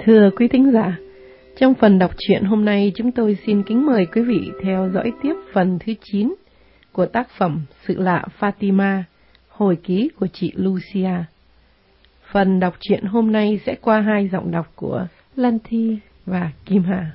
Thưa quý thính giả, trong phần đọc truyện hôm nay chúng tôi xin kính mời quý vị theo dõi tiếp phần thứ 9 của tác phẩm Sự lạ Fatima, hồi ký của chị Lucia. Phần đọc truyện hôm nay sẽ qua 2 giọng đọc của Lan Thi và Kim Hà.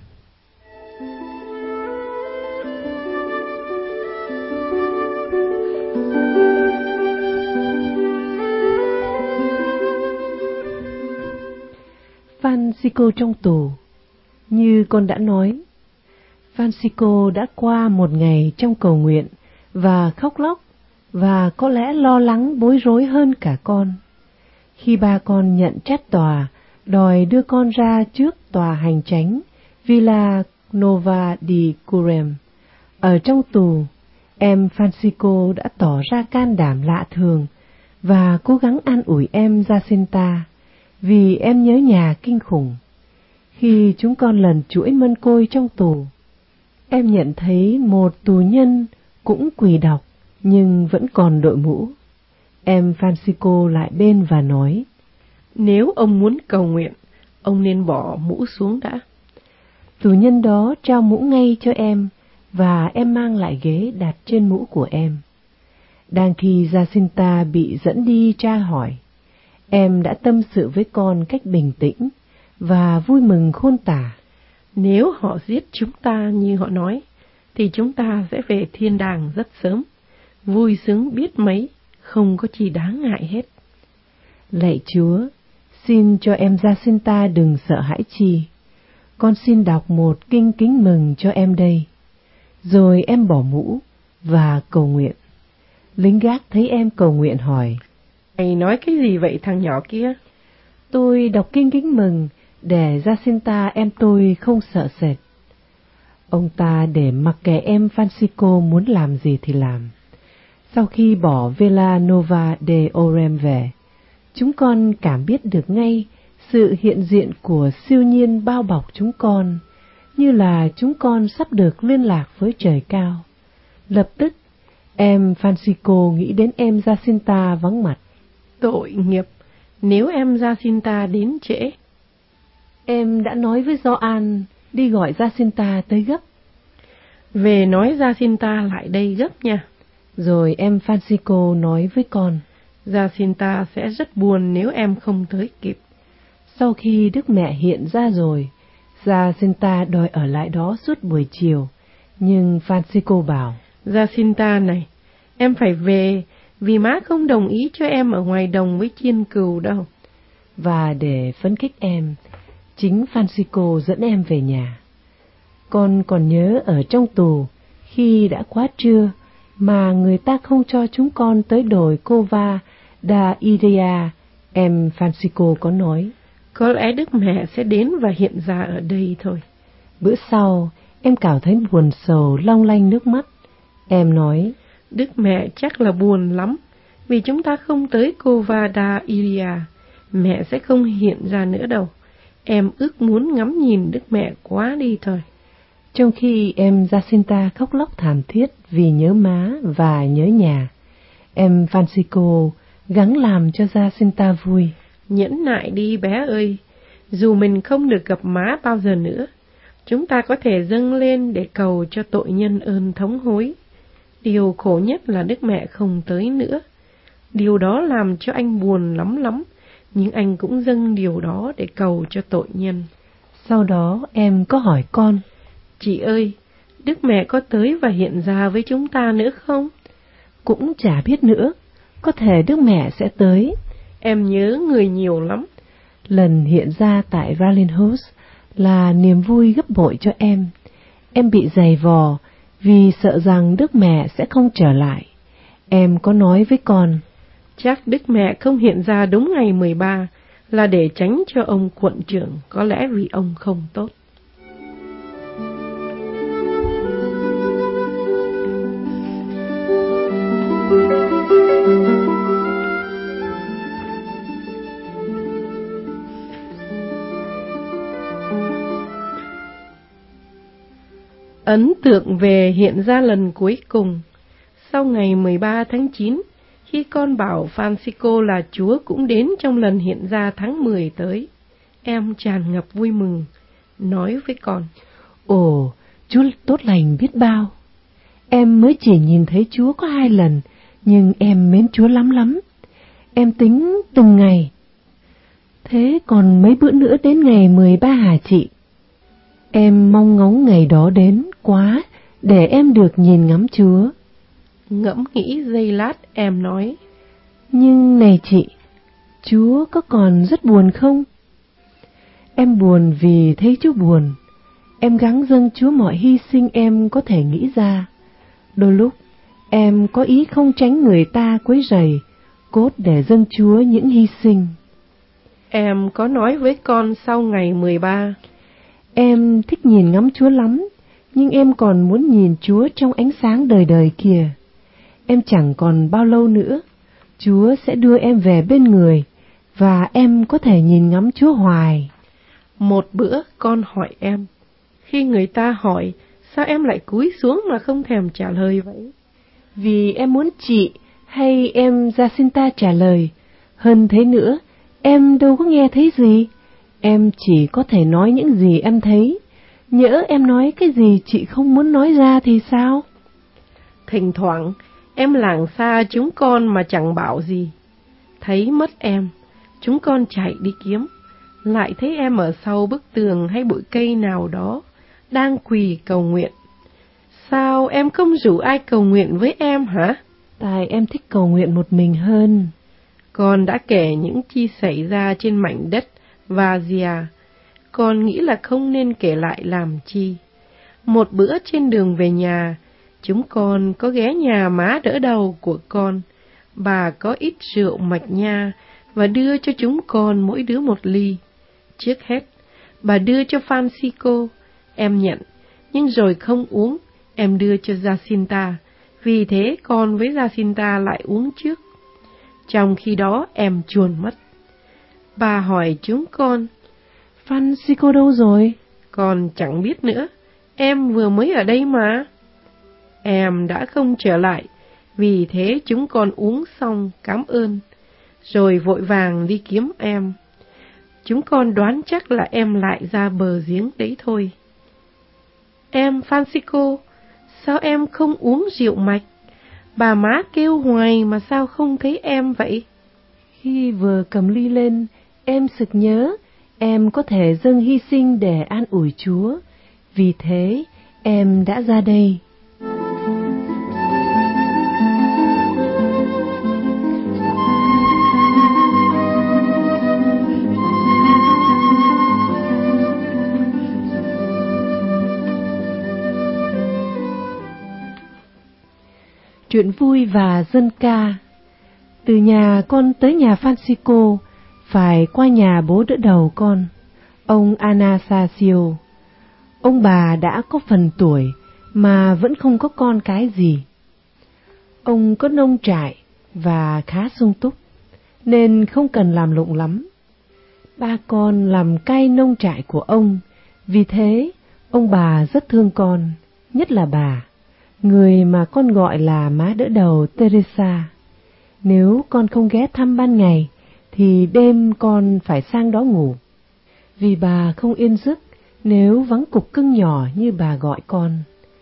Francisco trong tù. Như con đã nói, Francisco đã qua một ngày trong cầu nguyện và khóc lóc, và có lẽ lo lắng bối rối hơn cả con. Khi ba con nhận trách tòa, đòi đưa con ra trước tòa hành chánh Villa Nova di Curem. Ở trong tù, em Francisco đã tỏ ra can đảm lạ thường và cố gắng an ủi em Jacinta, vì em nhớ nhà kinh khủng. Khi chúng con lần chuỗi mân côi trong tù, em nhận thấy một tù nhân cũng quỳ đọc nhưng vẫn còn đội mũ. Em Francisco lại bên và nói: Nếu ông muốn cầu nguyện, ông nên bỏ mũ xuống đã. Tù nhân đó trao mũ ngay cho em, và em mang lại ghế đặt trên mũ của em. Đang khi Jacinta bị dẫn đi tra hỏi, em đã tâm sự với con cách bình tĩnh và vui mừng khôn tả. Nếu họ giết chúng ta như họ nói, thì chúng ta sẽ về thiên đàng rất sớm, vui sướng biết mấy, không có gì đáng ngại hết. Lạy Chúa, xin cho em Jacinta đừng sợ hãi chi. Con xin đọc một kinh kính mừng cho em đây. Rồi em bỏ mũ và cầu nguyện. Lính gác thấy em cầu nguyện hỏi: Mày nói cái gì vậy thằng nhỏ kia? Tôi đọc kinh kính mừng để Jacinta em tôi không sợ sệt. Ông ta để mặc kệ em Francisco muốn làm gì thì làm. Sau khi bỏ Villa Nova de Orem về, chúng con cảm biết được ngay sự hiện diện của siêu nhiên bao bọc chúng con, như là chúng con sắp được liên lạc với trời cao. Lập tức, em Francisco nghĩ đến em Jacinta vắng mặt. Tội nghiệp, nếu em Jacinta đến trễ. Em đã nói với Gioan đi gọi Jacinta tới gấp. Về nói Jacinta lại đây gấp nha. Rồi em Francisco nói với con: Jacinta sẽ rất buồn nếu em không tới kịp. Sau khi Đức Mẹ hiện ra rồi, Jacinta đòi ở lại đó suốt buổi chiều, nhưng Francisco bảo: Jacinta này, em phải về, vì má không đồng ý cho em ở ngoài đồng với chiên cừu đâu. Và để phấn khích em, chính Francisco dẫn em về nhà. Con còn nhớ ở trong tù, khi đã quá trưa, mà người ta không cho chúng con tới đồi Cova da Iria, em Francisco có nói: Có lẽ Đức Mẹ sẽ đến và hiện ra ở đây thôi. Bữa sau, em cảm thấy buồn sầu long lanh nước mắt. Em nói: Đức Mẹ chắc là buồn lắm, vì chúng ta không tới Cova da Iria. Mẹ sẽ không hiện ra nữa đâu. Em ước muốn ngắm nhìn Đức Mẹ quá đi thôi. Trong khi em Jacinta khóc lóc thảm thiết vì nhớ má và nhớ nhà, em Francisco gắng làm cho Jacinta vui. Nhẫn nại đi bé ơi, dù mình không được gặp má bao giờ nữa, chúng ta có thể dâng lên để cầu cho tội nhân ơn thống hối. Điều khổ nhất là Đức Mẹ không tới nữa. Điều đó làm cho anh buồn lắm lắm, nhưng anh cũng dâng điều đó để cầu cho tội nhân. Sau đó em có hỏi con: Chị ơi, Đức Mẹ có tới và hiện ra với chúng ta nữa không? Cũng chả biết nữa, có thể Đức Mẹ sẽ tới. Em nhớ người nhiều lắm. Lần hiện ra tại Ralinhos là niềm vui gấp bội cho em. Em bị giày vò vì sợ rằng Đức Mẹ sẽ không trở lại. Em có nói với con: Chắc Đức Mẹ không hiện ra đúng ngày 13 là để tránh cho ông quận trưởng, có lẽ vì ông không tốt. Ấn tượng về hiện ra lần cuối cùng. Sau ngày 13 tháng 9, khi con bảo Francisco là Chúa cũng đến trong lần hiện ra tháng 10 tới, em tràn ngập vui mừng, nói với con: Ồ, Chúa tốt lành biết bao. Em mới chỉ nhìn thấy Chúa có 2 lần, nhưng em mến Chúa lắm lắm. Em tính từng ngày. Thế còn mấy bữa nữa đến ngày 13 hả chị? Em mong ngóng ngày đó đến quá, để em được nhìn ngắm Chúa. Ngẫm nghĩ giây lát, em nói: Nhưng này chị, Chúa có còn rất buồn không? Em buồn vì thấy Chúa buồn. Em gắng dâng Chúa mọi hy sinh em có thể nghĩ ra. Đôi lúc, em có ý không tránh người ta quấy rầy, cốt để dâng Chúa những hy sinh. Em có nói với con sau ngày 13: Em thích nhìn ngắm Chúa lắm, nhưng em còn muốn nhìn Chúa trong ánh sáng đời đời kìa. Em chẳng còn bao lâu nữa, Chúa sẽ đưa em về bên người, và em có thể nhìn ngắm Chúa hoài. Một bữa con hỏi em: khi người ta hỏi, sao em lại cúi xuống mà không thèm trả lời vậy? Vì em muốn chị hay em Jacinta trả lời. Hơn thế nữa, em đâu có nghe thấy gì. Em chỉ có thể nói những gì em thấy. Nhỡ em nói cái gì chị không muốn nói ra thì sao? Thỉnh thoảng, em lảng xa chúng con mà chẳng bảo gì. Thấy mất em, chúng con chạy đi kiếm, lại thấy em ở sau bức tường hay bụi cây nào đó, đang quỳ cầu nguyện. Sao em không rủ ai cầu nguyện với em hả? Tại em thích cầu nguyện một mình hơn. Con đã kể những chi xảy ra trên mảnh đất Vazia. Con nghĩ là không nên kể lại làm chi. Một bữa trên đường về nhà, chúng con có ghé nhà má đỡ đầu của con. Bà có ít rượu mạch nha và đưa cho chúng con mỗi đứa một ly. Trước hết, bà đưa cho Francisco, em nhận, nhưng rồi không uống, em đưa cho Jacinta, vì thế con với Jacinta lại uống trước. Trong khi đó em chuồn mất. Bà hỏi chúng con: Francisco đâu rồi? Con chẳng biết nữa, em vừa mới ở đây mà. Em đã không trở lại, vì thế chúng con uống xong cảm ơn, rồi vội vàng đi kiếm em. Chúng con đoán chắc là em lại ra bờ giếng đấy thôi. Em Francisco, sao em không uống rượu mạch? Bà má kêu hoài mà sao không thấy em vậy? Khi vừa cầm ly lên, em sực nhớ em có thể dâng hy sinh để an ủi Chúa. Vì thế, em đã ra đây. Chuyện vui và dân ca. Từ nhà con tới nhà Francisco, phải qua nhà bố đỡ đầu con, ông Anastasio. Ông bà đã có phần tuổi mà vẫn không có con cái gì. Ông có nông trại và khá sung túc, nên không cần làm lụng lắm. Ba con làm cai nông trại của ông, vì thế ông bà rất thương con, nhất là bà, người mà con gọi là má đỡ đầu Teresa. Nếu con không ghé thăm ban ngày, thì đêm con phải sang đó ngủ. Vì bà không yên giấc nếu vắng cục cưng nhỏ như bà gọi con.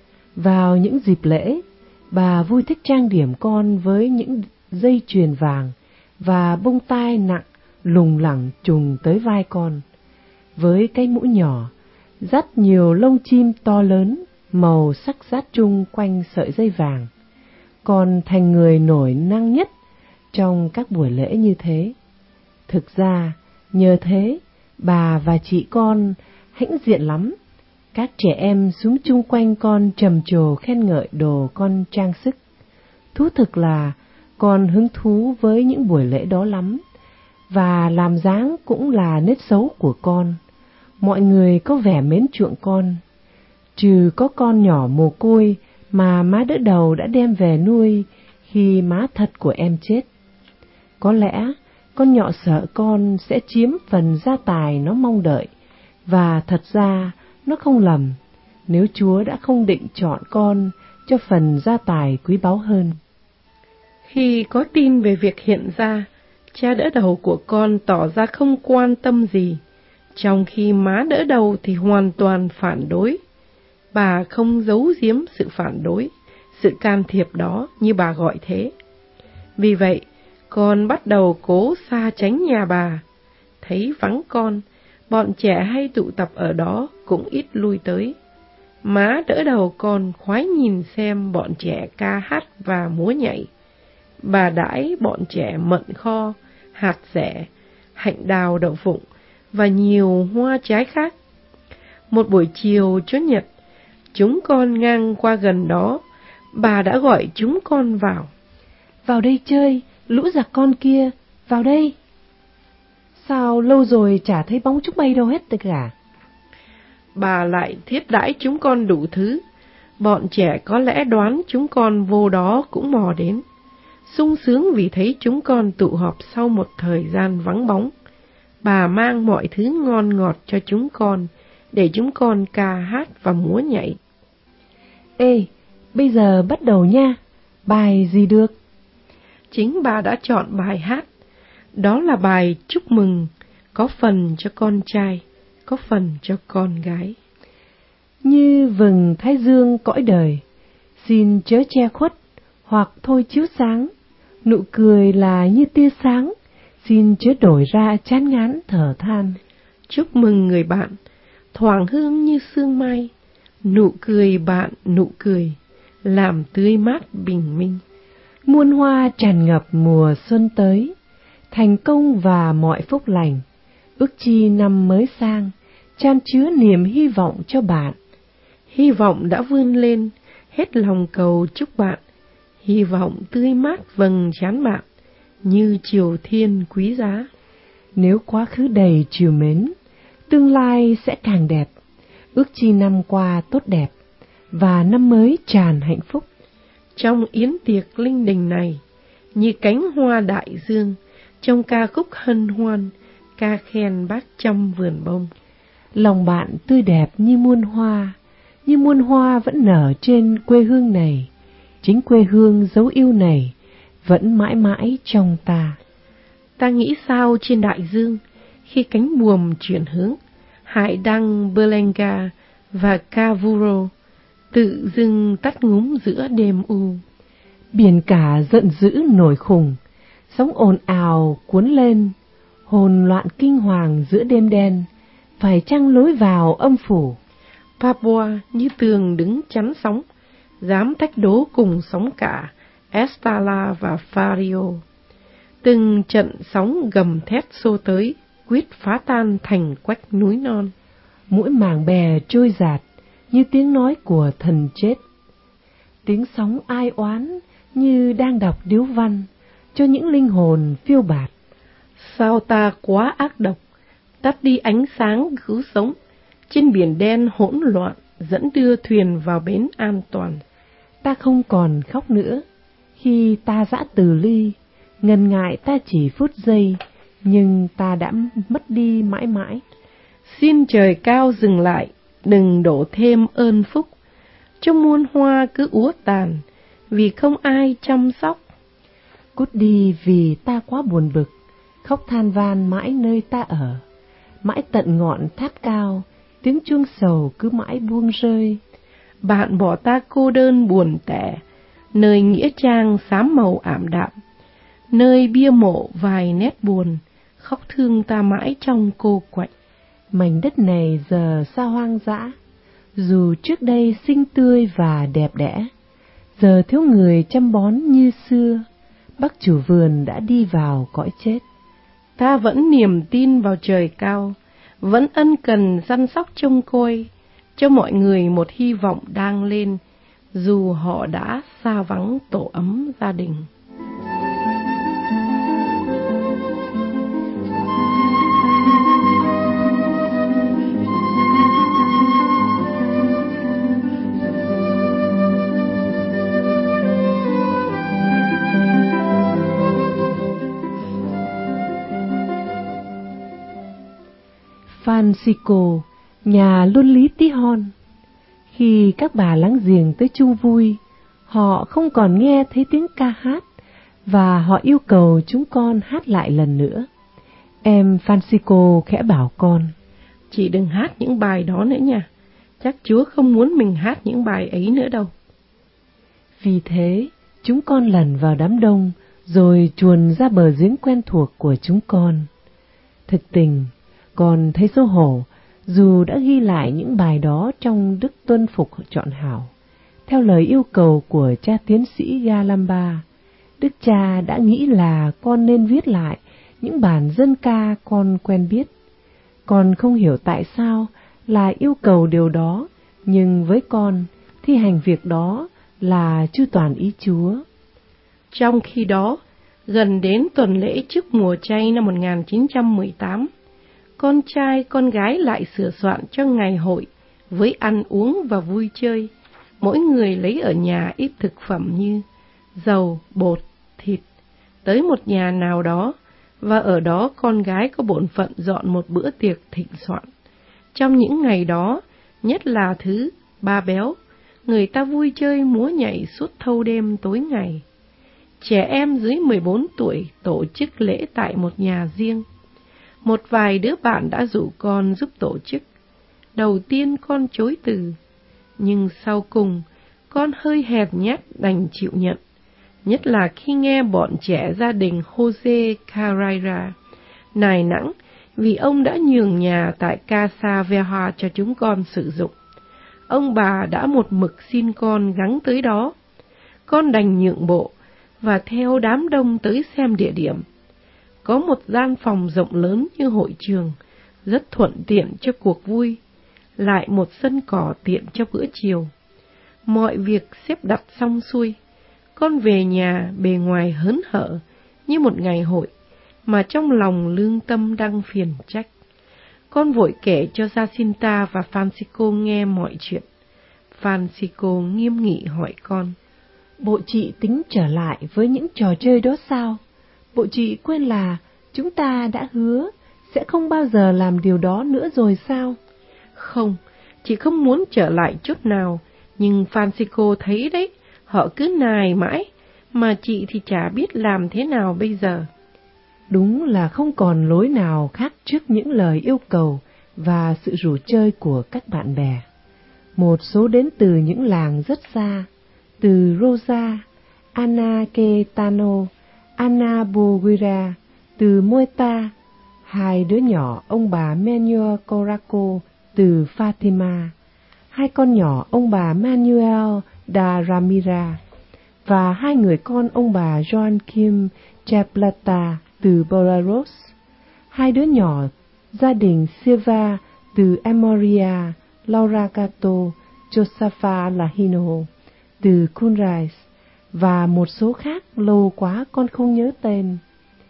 Vào những dịp lễ, bà vui thích trang điểm con với những dây chuyền vàng và bông tai nặng lùng lẳng trùng tới vai con, với cái mũi nhỏ, dắt nhiều lông chim to lớn, màu sắc rát chung quanh sợi dây vàng. Con thành người nổi năng nhất trong các buổi lễ như thế. Thực ra, nhờ thế, bà và chị con hãnh diện lắm. Các trẻ em xúm chung quanh con trầm trồ khen ngợi đồ con trang sức. Thú thực là con hứng thú với những buổi lễ đó lắm, và làm dáng cũng là nết xấu của con. Mọi người có vẻ mến chuộng con, trừ có con nhỏ mồ côi mà má đỡ đầu đã đem về nuôi khi má thật của em chết. Có lẽ con nhỏ sợ con sẽ chiếm phần gia tài nó mong đợi, và thật ra nó không lầm nếu Chúa đã không định chọn con cho phần gia tài quý báu hơn. Khi có tin về việc hiện ra, cha đỡ đầu của con tỏ ra không quan tâm gì, Trong khi má đỡ đầu thì hoàn toàn phản đối. Bà không giấu giếm sự phản đối, sự can thiệp đó như bà gọi thế. Vì vậy, con bắt đầu cố xa tránh nhà bà. Thấy vắng con, bọn trẻ hay tụ tập ở đó cũng ít lui tới. Má đỡ đầu con khoái nhìn xem bọn trẻ ca hát và múa nhảy. Bà đãi bọn trẻ mận kho, hạt dẻ, hạnh đào đậu phụng và nhiều hoa trái khác. Một buổi chiều Chủ nhật, chúng con ngang qua gần đó, bà đã gọi chúng con vào. Vào đây chơi, lũ giặc con kia, vào đây. Sao lâu rồi chả thấy bóng chúng bay đâu hết cả. Bà lại thiết đãi chúng con đủ thứ. Bọn trẻ có lẽ đoán chúng con vô đó cũng mò đến. Sung sướng vì thấy chúng con tụ họp sau một thời gian vắng bóng. Bà mang mọi thứ ngon ngọt cho chúng con, để chúng con ca hát và múa nhảy. Ê, bây giờ bắt đầu nha. Bài gì được? Chính bà đã chọn bài hát. Đó là bài chúc mừng, có phần cho con trai, có phần cho con gái. Như vầng thái dương cõi đời, xin chớ che khuất, hoặc thôi chiếu sáng. Nụ cười là như tia sáng, xin chớ đổi ra chán ngán thở than. Chúc mừng người bạn, thoảng hương như sương mai, nụ cười bạn nụ cười, làm tươi mát bình minh. Muôn hoa tràn ngập mùa xuân tới, thành công và mọi phúc lành, ước chi năm mới sang, chan chứa niềm hy vọng cho bạn. Hy vọng đã vươn lên, hết lòng cầu chúc bạn, hy vọng tươi mát vầng trán bạn, như chiều thiên quý giá. Nếu quá khứ đầy trìu mến, tương lai sẽ càng đẹp, ước chi năm qua tốt đẹp, và năm mới tràn hạnh phúc. Trong yến tiệc linh đình này, như cánh hoa đại dương, trong ca khúc hân hoan, ca khen bác trăm vườn bông. Lòng bạn tươi đẹp như muôn hoa vẫn nở trên quê hương này, chính quê hương dấu yêu này vẫn mãi mãi trong ta. Ta nghĩ sao trên đại dương, khi cánh buồm chuyển hướng, hải đăng Berlenga và Cavuro tự dưng tắt ngúm giữa đêm u. Biển cả giận dữ nổi khùng, sóng ồn ào cuốn lên, hồn loạn kinh hoàng giữa đêm đen, phải chăng lối vào âm phủ. Papua như tường đứng chắn sóng, dám thách đố cùng sóng cả Estala và Fario. Từng trận sóng gầm thét xô tới, quyết phá tan thành quách núi non. Mỗi mảng bè trôi dạt như tiếng nói của thần chết. Tiếng sóng ai oán như đang đọc điếu văn cho những linh hồn phiêu bạt. Sao ta quá ác độc, tắt đi ánh sáng cứu sống, trên biển đen hỗn loạn dẫn đưa thuyền vào bến an toàn. Ta không còn khóc nữa, khi ta dã từ ly, ngần ngại ta chỉ phút giây, nhưng ta đã mất đi mãi mãi. Xin trời cao dừng lại, đừng đổ thêm ơn phúc, cho muôn hoa cứ úa tàn, vì không ai chăm sóc. Cút đi vì ta quá buồn bực, khóc than van mãi nơi ta ở, mãi tận ngọn tháp cao, tiếng chuông sầu cứ mãi buông rơi. Bạn bỏ ta cô đơn buồn tẻ, nơi nghĩa trang xám màu ảm đạm, nơi bia mộ vài nét buồn, khóc thương ta mãi trong cô quạnh. Mảnh đất này giờ xa hoang dã, dù trước đây xinh tươi và đẹp đẽ, giờ thiếu người chăm bón như xưa, bác chủ vườn đã đi vào cõi chết. Ta vẫn niềm tin vào trời cao, vẫn ân cần săn sóc trông coi, cho mọi người một hy vọng đang lên, dù họ đã xa vắng tổ ấm gia đình. Francisco, nhà luân lý tí hon. Khi các bà láng giềng tới chung vui, họ không còn nghe thấy tiếng ca hát, và họ yêu cầu chúng con hát lại lần nữa. Em Francisco khẽ bảo con: Chị đừng hát những bài đó nữa nha. Chắc Chúa không muốn mình hát những bài ấy nữa đâu. Vì thế, chúng con lẩn vào đám đông, rồi chuồn ra bờ giếng quen thuộc của chúng con. Thực tình, con thấy xấu hổ, dù đã ghi lại những bài đó trong Đức Tuân Phục Chọn Hảo. Theo lời yêu cầu của cha tiến sĩ Galamba, Đức cha đã nghĩ là con nên viết lại những bản dân ca con quen biết. Con không hiểu tại sao là yêu cầu điều đó, nhưng với con, thi hành việc đó là chu toàn ý Chúa. Trong khi đó, gần đến tuần lễ trước mùa chay năm 1918, con trai con gái lại sửa soạn cho ngày hội với ăn uống và vui chơi. Mỗi người lấy ở nhà ít thực phẩm như dầu, bột, thịt, tới một nhà nào đó, và ở đó con gái có bổn phận dọn một bữa tiệc thịnh soạn. Trong những ngày đó, nhất là thứ Ba Béo, người ta vui chơi múa nhảy suốt thâu đêm tối ngày. Trẻ em dưới 14 tuổi tổ chức lễ tại một nhà riêng. Một vài đứa bạn đã rủ con giúp tổ chức. Đầu tiên con chối từ, nhưng sau cùng con hơi hèn nhát đành chịu nhận. Nhất là khi nghe bọn trẻ gia đình Jose Carrera nài nẫng vì ông đã nhường nhà tại Casa Vieja cho chúng con sử dụng. Ông bà đã một mực xin con gắng tới đó. Con đành nhượng bộ và theo đám đông tới xem địa điểm. Có một gian phòng rộng lớn như hội trường, rất thuận tiện cho cuộc vui, lại một sân cỏ tiện cho bữa chiều. Mọi việc xếp đặt xong xuôi, con về nhà bề ngoài hớn hở như một ngày hội, mà trong lòng lương tâm đang phiền trách. Con vội kể cho Jacinta và Francisco nghe mọi chuyện. Francisco nghiêm nghị hỏi con: Bộ chị tính trở lại với những trò chơi đó sao? Bộ chị quên là chúng ta đã hứa sẽ không bao giờ làm điều đó nữa rồi sao? Không, chị không muốn trở lại chút nào, nhưng Francisco thấy đấy, họ cứ nài mãi, mà chị thì chả biết làm thế nào bây giờ. Đúng là không còn lối nào khác trước những lời yêu cầu và sự rủ chơi của các bạn bè. Một số đến từ những làng rất xa, từ Rosa, Anaquetano, Anabuguira, từ Moeta, hai đứa nhỏ ông bà Manuel Coraco từ Fatima, hai con nhỏ ông bà Manuel da Ramira, và hai người con ông bà Joan Kim Chaplata từ Boraros, hai đứa nhỏ gia đình Silva từ Amoria, Laura Gato, Josafa Lahino từ Kunrais, và một số khác lâu quá con không nhớ tên.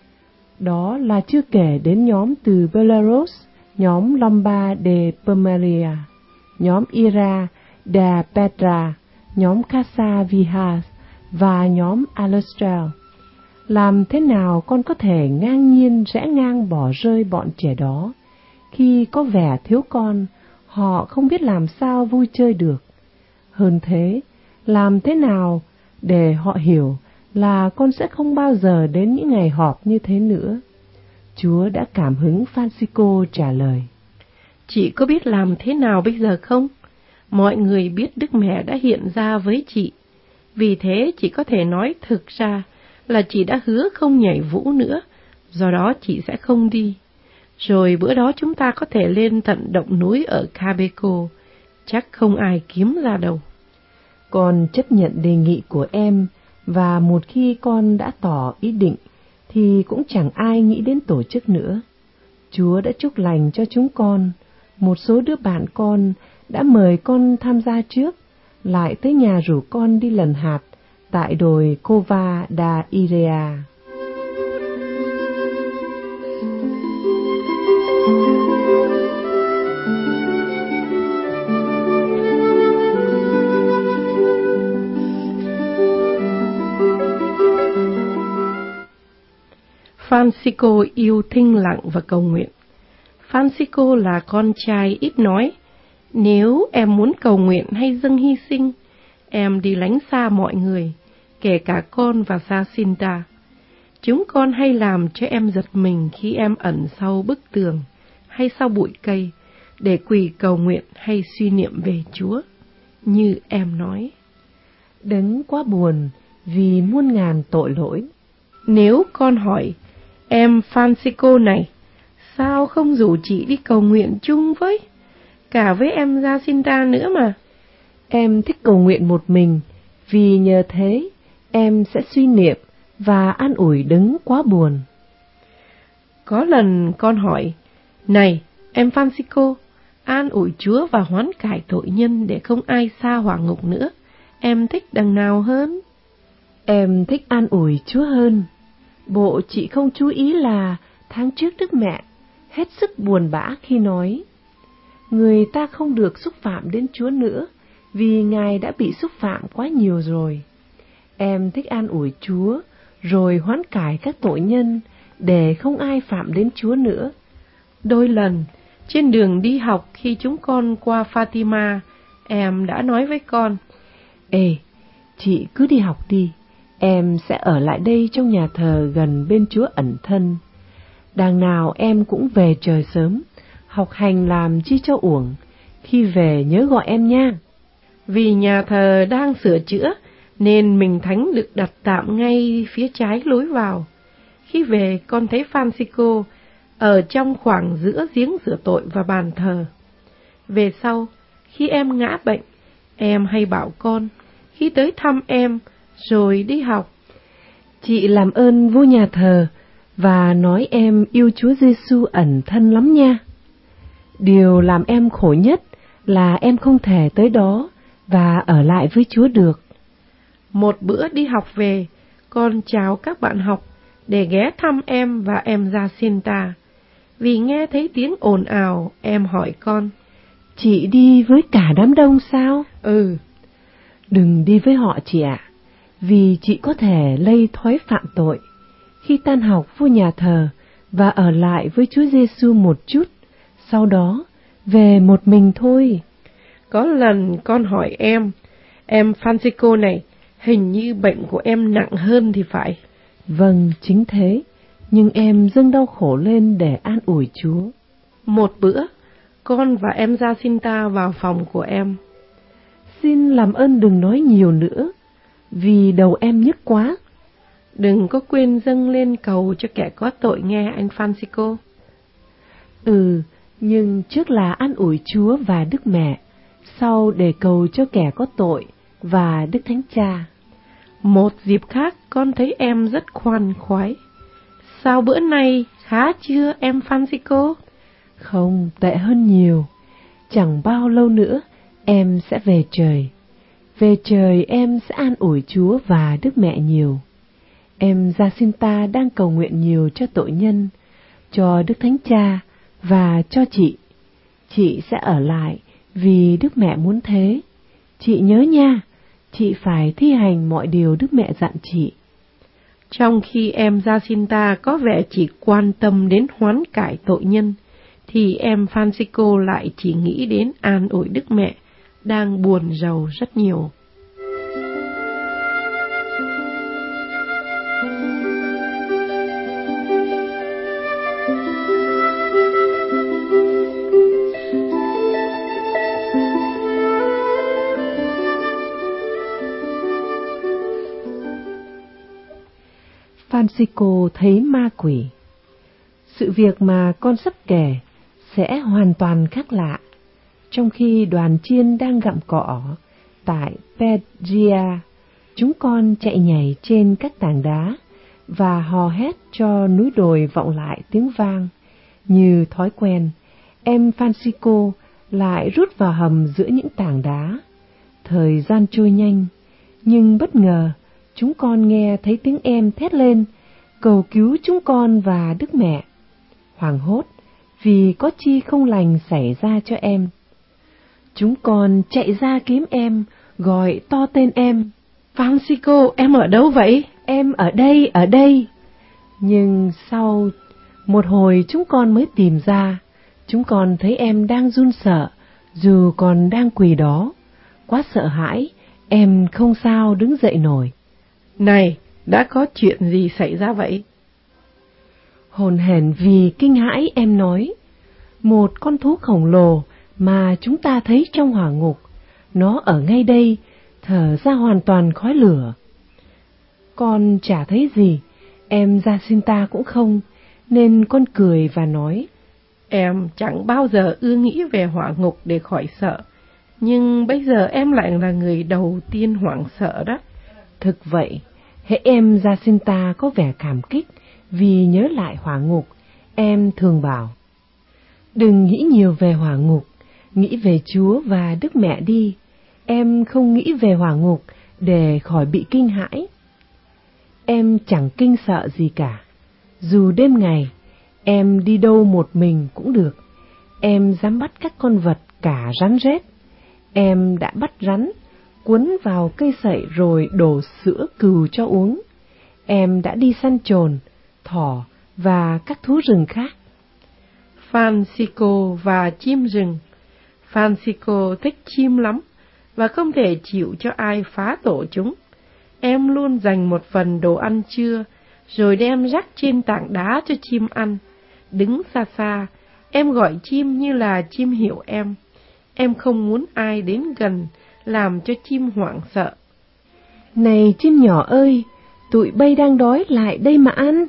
Đó là chưa kể đến nhóm từ Belarus, nhóm Lomba de Pomeria, nhóm Ira de Petra, nhóm Casa Vijas và nhóm Alustrel. Làm thế nào con có thể ngang nhiên rẽ ngang bỏ rơi bọn trẻ đó, khi có vẻ thiếu con, họ không biết làm sao vui chơi được. Hơn thế, làm thế nào để họ hiểu là con sẽ không bao giờ đến những ngày họp như thế nữa? Chúa đã cảm hứng Francisco trả lời: Chị có biết làm thế nào bây giờ không? Mọi người biết Đức Mẹ đã hiện ra với chị. Vì thế chị có thể nói thực ra là chị đã hứa không nhảy vũ nữa, do đó chị sẽ không đi. Rồi bữa đó chúng ta có thể lên tận động núi ở Cabeco, chắc không ai kiếm ra đâu. Con chấp nhận đề nghị của em, và một khi con đã tỏ ý định thì cũng chẳng ai nghĩ đến tổ chức nữa. Chúa đã chúc lành cho chúng con. Một số đứa bạn con đã mời con tham gia trước, lại tới nhà rủ con đi lần hạt tại đồi Cova da Irea. Francisco yêu thinh lặng và cầu nguyện. Francisco là con trai ít nói. Nếu em muốn cầu nguyện hay dâng hy sinh, em đi lánh xa mọi người, kể cả con và Jacinta. Chúng con hay làm cho em giật mình khi em ẩn sau bức tường hay sau bụi cây, để quỳ cầu nguyện hay suy niệm về Chúa. Như em nói, Đấng quá buồn vì muôn ngàn tội lỗi. Nếu con hỏi, em Francisco này, sao không rủ chị đi cầu nguyện chung với, cả với em Jacinta nữa mà? Em thích cầu nguyện một mình, vì nhờ thế em sẽ suy niệm và an ủi đấng quá buồn. Có lần con hỏi, này em Francisco, an ủi Chúa và hoán cải tội nhân để không ai sa hỏa ngục nữa, em thích đằng nào hơn? Em thích an ủi Chúa hơn. Bộ chị không chú ý là tháng trước Đức Mẹ hết sức buồn bã khi nói, người ta không được xúc phạm đến Chúa nữa, vì Ngài đã bị xúc phạm quá nhiều rồi. Em thích an ủi Chúa, rồi hoán cải các tội nhân, để không ai phạm đến Chúa nữa. Đôi lần, trên đường đi học khi chúng con qua Fatima, em đã nói với con, Ê, chị cứ đi học đi, em sẽ ở lại đây trong nhà thờ gần bên Chúa ẩn thân. Đằng nào em cũng về trời sớm, học hành làm chi cho uổng, khi về nhớ gọi em nha. Vì nhà thờ đang sửa chữa, nên mình thánh được đặt tạm ngay phía trái lối vào. Khi về, con thấy Francisco ở trong khoảng giữa giếng rửa tội và bàn thờ. Về sau, khi em ngã bệnh, em hay bảo con, khi tới thăm em, rồi đi học, Chị làm ơn vô nhà thờ và nói em yêu Chúa Giêsu ẩn thân lắm nha. Điều làm em khổ nhất là em không thể tới đó và ở lại với Chúa được. Một bữa đi học về, con chào các bạn học để ghé thăm em và em Jacinta. Vì nghe thấy tiếng ồn ào, em hỏi con, Chị đi với cả đám đông sao? Ừ. Đừng đi với họ chị ạ, vì chị có thể lây thói phạm tội. Khi tan học vô nhà thờ và ở lại với Chúa Giêsu một chút, sau đó về một mình thôi. Có lần con hỏi em Francisco này, hình như bệnh của em nặng hơn thì phải. Vâng, chính thế, nhưng em dâng đau khổ lên để an ủi Chúa. Một bữa, con và em Jacinta vào phòng của em. Xin làm ơn đừng nói nhiều nữa, vì đầu em nhức quá. Đừng có quên dâng lên cầu cho kẻ có tội nghe anh Francisco. Nhưng trước là an ủi Chúa và Đức Mẹ, sau để cầu cho kẻ có tội và Đức Thánh Cha. Một dịp khác con thấy em rất khoan khoái. Sao bữa nay khá chưa em Francisco? Không, tệ hơn nhiều. Chẳng bao lâu nữa em sẽ về trời. Về trời em sẽ an ủi Chúa và Đức Mẹ nhiều. Em Jacinta đang cầu nguyện nhiều cho tội nhân, cho Đức Thánh Cha và cho chị. Chị sẽ ở lại vì Đức Mẹ muốn thế. Chị nhớ nha, chị phải thi hành mọi điều Đức Mẹ dặn chị. Trong khi em Jacinta có vẻ chỉ quan tâm đến hoán cải tội nhân, thì em Francisco lại chỉ nghĩ đến an ủi Đức Mẹ, đang buồn rầu rất nhiều. Francisco thấy ma quỷ. Sự việc mà con sắp kể sẽ hoàn toàn khác lạ. Trong khi đoàn chiên đang gặm cỏ tại Pedria, chúng con chạy nhảy trên các tảng đá và hò hét cho núi đồi vọng lại tiếng vang. Như thói quen, em Francisco lại rút vào hầm giữa những tảng đá. Thời gian trôi nhanh, nhưng bất ngờ chúng con nghe thấy tiếng em thét lên, cầu cứu chúng con và Đức Mẹ. Hoảng hốt vì có chi không lành xảy ra cho em. Chúng con chạy ra kiếm em, gọi to tên em. Francisco, em ở đâu vậy? Em ở đây. Nhưng sau một hồi chúng con mới tìm ra, chúng con thấy em đang run sợ, dù còn đang quỳ đó. Quá sợ hãi, em không sao đứng dậy nổi. Này, đã có chuyện gì xảy ra vậy? Hồn hển vì kinh hãi em nói, một con thú khổng lồ mà chúng ta thấy trong hỏa ngục. Nó ở ngay đây, thở ra hoàn toàn khói lửa. Con chả thấy gì, em Jacinta cũng không, nên con cười và nói: Em chẳng bao giờ ưa nghĩ về hỏa ngục để khỏi sợ, nhưng bây giờ em lại là người đầu tiên hoảng sợ đó. Thực vậy, hễ em Jacinta có vẻ cảm kích vì nhớ lại hỏa ngục, em thường bảo: đừng nghĩ nhiều về hỏa ngục, nghĩ về Chúa và Đức Mẹ đi. Em không nghĩ về hỏa ngục để khỏi bị kinh hãi. Em chẳng kinh sợ gì cả. Dù đêm ngày, em đi đâu một mình cũng được. Em dám bắt các con vật, cả rắn rết. Em đã bắt rắn, cuốn vào cây sậy rồi đổ sữa cừu cho uống. Em đã đi săn chồn, thỏ và các thú rừng khác. Francisco và chim rừng. Francisco thích chim lắm và không thể chịu cho ai phá tổ chúng. Em luôn dành một phần đồ ăn trưa, rồi đem rắc trên tảng đá cho chim ăn. Đứng xa xa, em gọi chim như là chim hiểu em. Em không muốn ai đến gần, làm cho chim hoảng sợ. Này chim nhỏ ơi, tụi bay đang đói, lại đây mà ăn.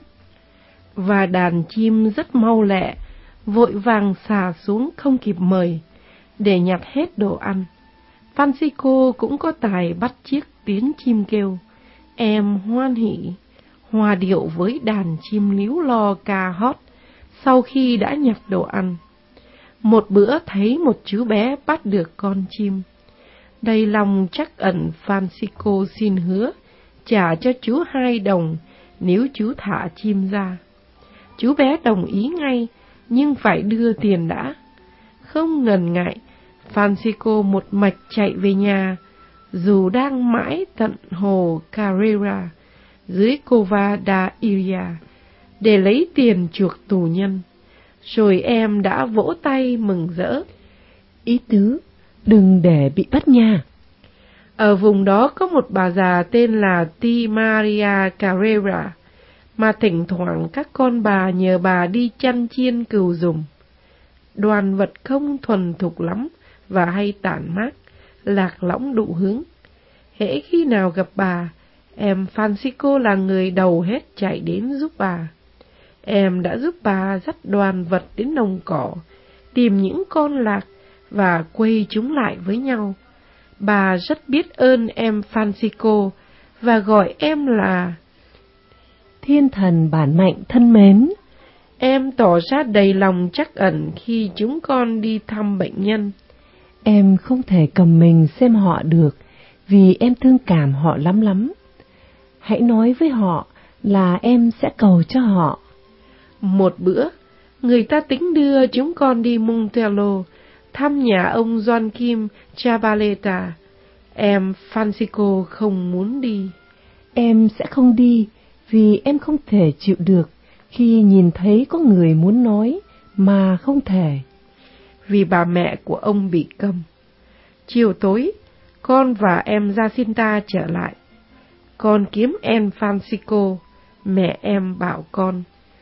Và đàn chim rất mau lẹ, vội vàng xà xuống không kịp mời, để nhặt hết đồ ăn. Francisco cũng có tài bắt chước tiếng chim kêu. Em hoan hỉ, hòa điệu với đàn chim líu lo ca hót sau khi đã nhặt đồ ăn. Một bữa thấy một chú bé bắt được con chim. Đầy lòng trắc ẩn, Francisco xin hứa trả cho chú 2 đồng nếu chú thả chim ra. Chú bé đồng ý ngay, nhưng phải đưa tiền đã. Không ngần ngại, Francisco một mạch chạy về nhà, dù đang mãi tận hồ Carrera dưới Cova da Iria để lấy tiền chuộc tù nhân. Rồi em đã vỗ tay mừng rỡ. Ý tứ, đừng để bị bắt nha. Ở vùng đó có một bà già tên là T. Maria Carrera, mà thỉnh thoảng các con bà nhờ bà đi chăn chiên cừu giùm. Đoàn vật không thuần thục lắm và hay tản mát, lạc lõng đụ hướng. Hễ khi nào gặp bà, em Francisco là người đầu hết chạy đến giúp bà. Em đã giúp bà dắt đoàn vật đến đồng cỏ, tìm những con lạc và quây chúng lại với nhau. Bà rất biết ơn em Francisco và gọi em là Thiên thần bản mạnh thân mến. Em tỏ ra đầy lòng trắc ẩn khi chúng con đi thăm bệnh nhân. Em không thể cầm mình xem họ được vì em thương cảm họ lắm lắm. Hãy nói với họ là em sẽ cầu cho họ. Một bữa, người ta tính đưa chúng con đi Montello thăm nhà ông Joaquim Chavaleta. Em Francisco không muốn đi. Em sẽ không đi vì em không thể chịu được khi nhìn thấy có người muốn nói mà không thể. Vì bà mẹ của ông bị câm. Chiều tối, con và em Jacinta trở lại. Con kiếm em Francisco, mẹ em bảo con.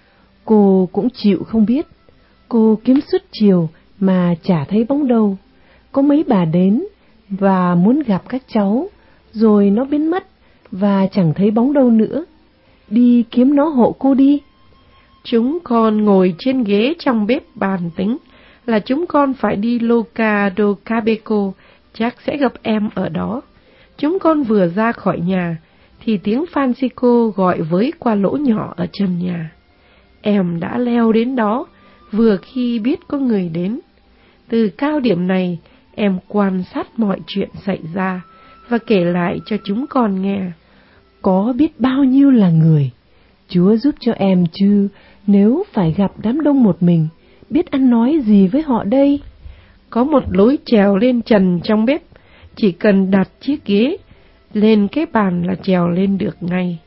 Cô cũng chịu không biết. Cô kiếm suốt chiều mà chả thấy bóng đâu. Có mấy bà đến và muốn gặp các cháu, rồi nó biến mất và chẳng thấy bóng đâu nữa. Đi kiếm nó hộ cô đi. Chúng con ngồi trên ghế trong bếp bàn tính là chúng con phải đi Loca do Cabeco, chắc sẽ gặp em ở đó. Chúng con vừa ra khỏi nhà, thì tiếng Francisco gọi với qua lỗ nhỏ ở trần nhà. Em đã leo đến đó, vừa khi biết có người đến. Từ cao điểm này, em quan sát mọi chuyện xảy ra, và kể lại cho chúng con nghe. Có biết bao nhiêu là người. Chúa giúp cho em chứ, nếu phải gặp đám đông một mình, biết ăn nói gì với họ đây? Có một lối trèo lên trần trong bếp, chỉ cần đặt chiếc ghế lên cái bàn là trèo lên được ngay.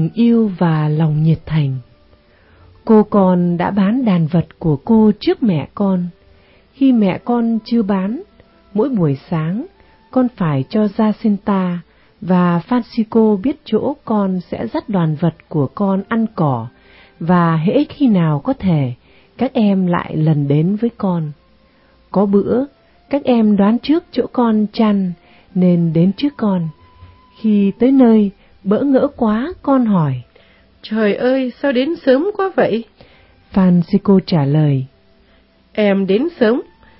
tình yêu và lòng nhiệt thành. Cô con đã bán đàn vật của cô trước mẹ con. Khi mẹ con chưa bán, mỗi buổi sáng con phải cho Jacinta và Francisco biết chỗ con sẽ dắt đoàn vật của con ăn cỏ, và hễ khi nào có thể, các em lại lần đến với con. Có bữa, các em đoán trước chỗ con chăn nên đến trước con. Khi tới nơi, bỡ ngỡ quá, con hỏi: Trời ơi, sao đến sớm quá vậy? Francisco trả lời: Em đến sớm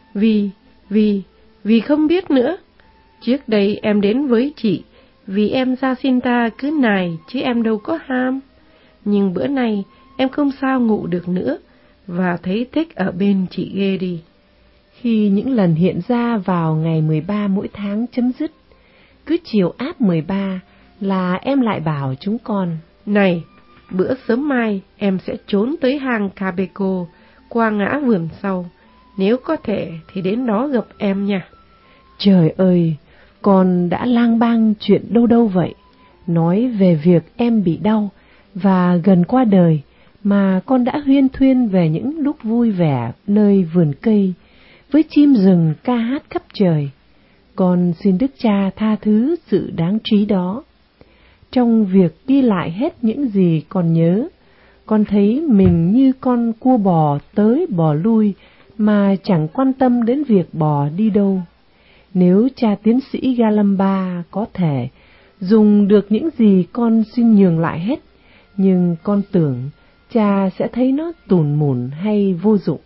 vì không biết nữa. Trước đây em đến với chị vì em Jacinta cứ nài chứ em đâu có ham. Nhưng bữa nay em không sao ngủ được nữa và thấy thích ở bên chị ghê đi. Khi những lần hiện ra vào ngày 13 mỗi tháng chấm dứt, cứ chiều áp 13 là em lại bảo chúng con: Này, bữa sớm mai em sẽ trốn tới hang Cabeco qua ngã vườn sau. Nếu có thể thì đến đó gặp em nha. Trời ơi, con đã lang bang chuyện đâu đâu vậy? Nói về việc em bị đau và gần qua đời, mà con đã huyên thuyên về những lúc vui vẻ nơi vườn cây, với chim rừng ca hát khắp trời. Con xin Đức Cha tha thứ sự đáng trí đó. Trong việc ghi lại hết những gì con nhớ, con thấy mình như con cua bò tới bò lui mà chẳng quan tâm đến việc bò đi đâu. Nếu cha tiến sĩ Galamba có thể dùng được những gì con xin nhường lại hết, nhưng con tưởng cha sẽ thấy nó tủn mủn hay vô dụng.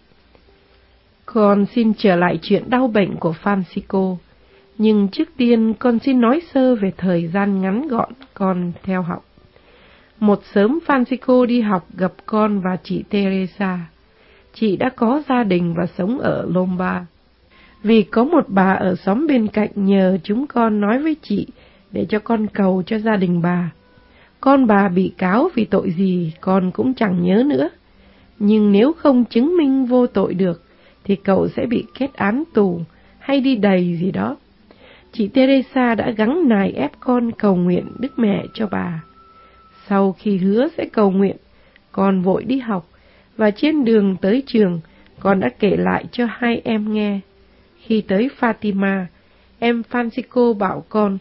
Con xin trở lại chuyện đau bệnh của Francisco, nhưng trước tiên con xin nói sơ về thời gian ngắn gọn con theo học. Một sớm Francisco đi học gặp con và chị Teresa. Chị đã có gia đình và sống ở Lomba. Vì có một bà ở xóm bên cạnh nhờ chúng con nói với chị để cho con cầu cho gia đình bà. Con bà bị cáo vì tội gì con cũng chẳng nhớ nữa. Nhưng nếu không chứng minh vô tội được thì cậu sẽ bị kết án tù hay đi đày gì đó. Chị Teresa đã gắng nài ép con cầu nguyện Đức Mẹ cho bà. Sau khi hứa sẽ cầu nguyện, con vội đi học và trên đường tới trường, con đã kể lại cho hai em nghe. Khi tới Fatima, em Francisco bảo con: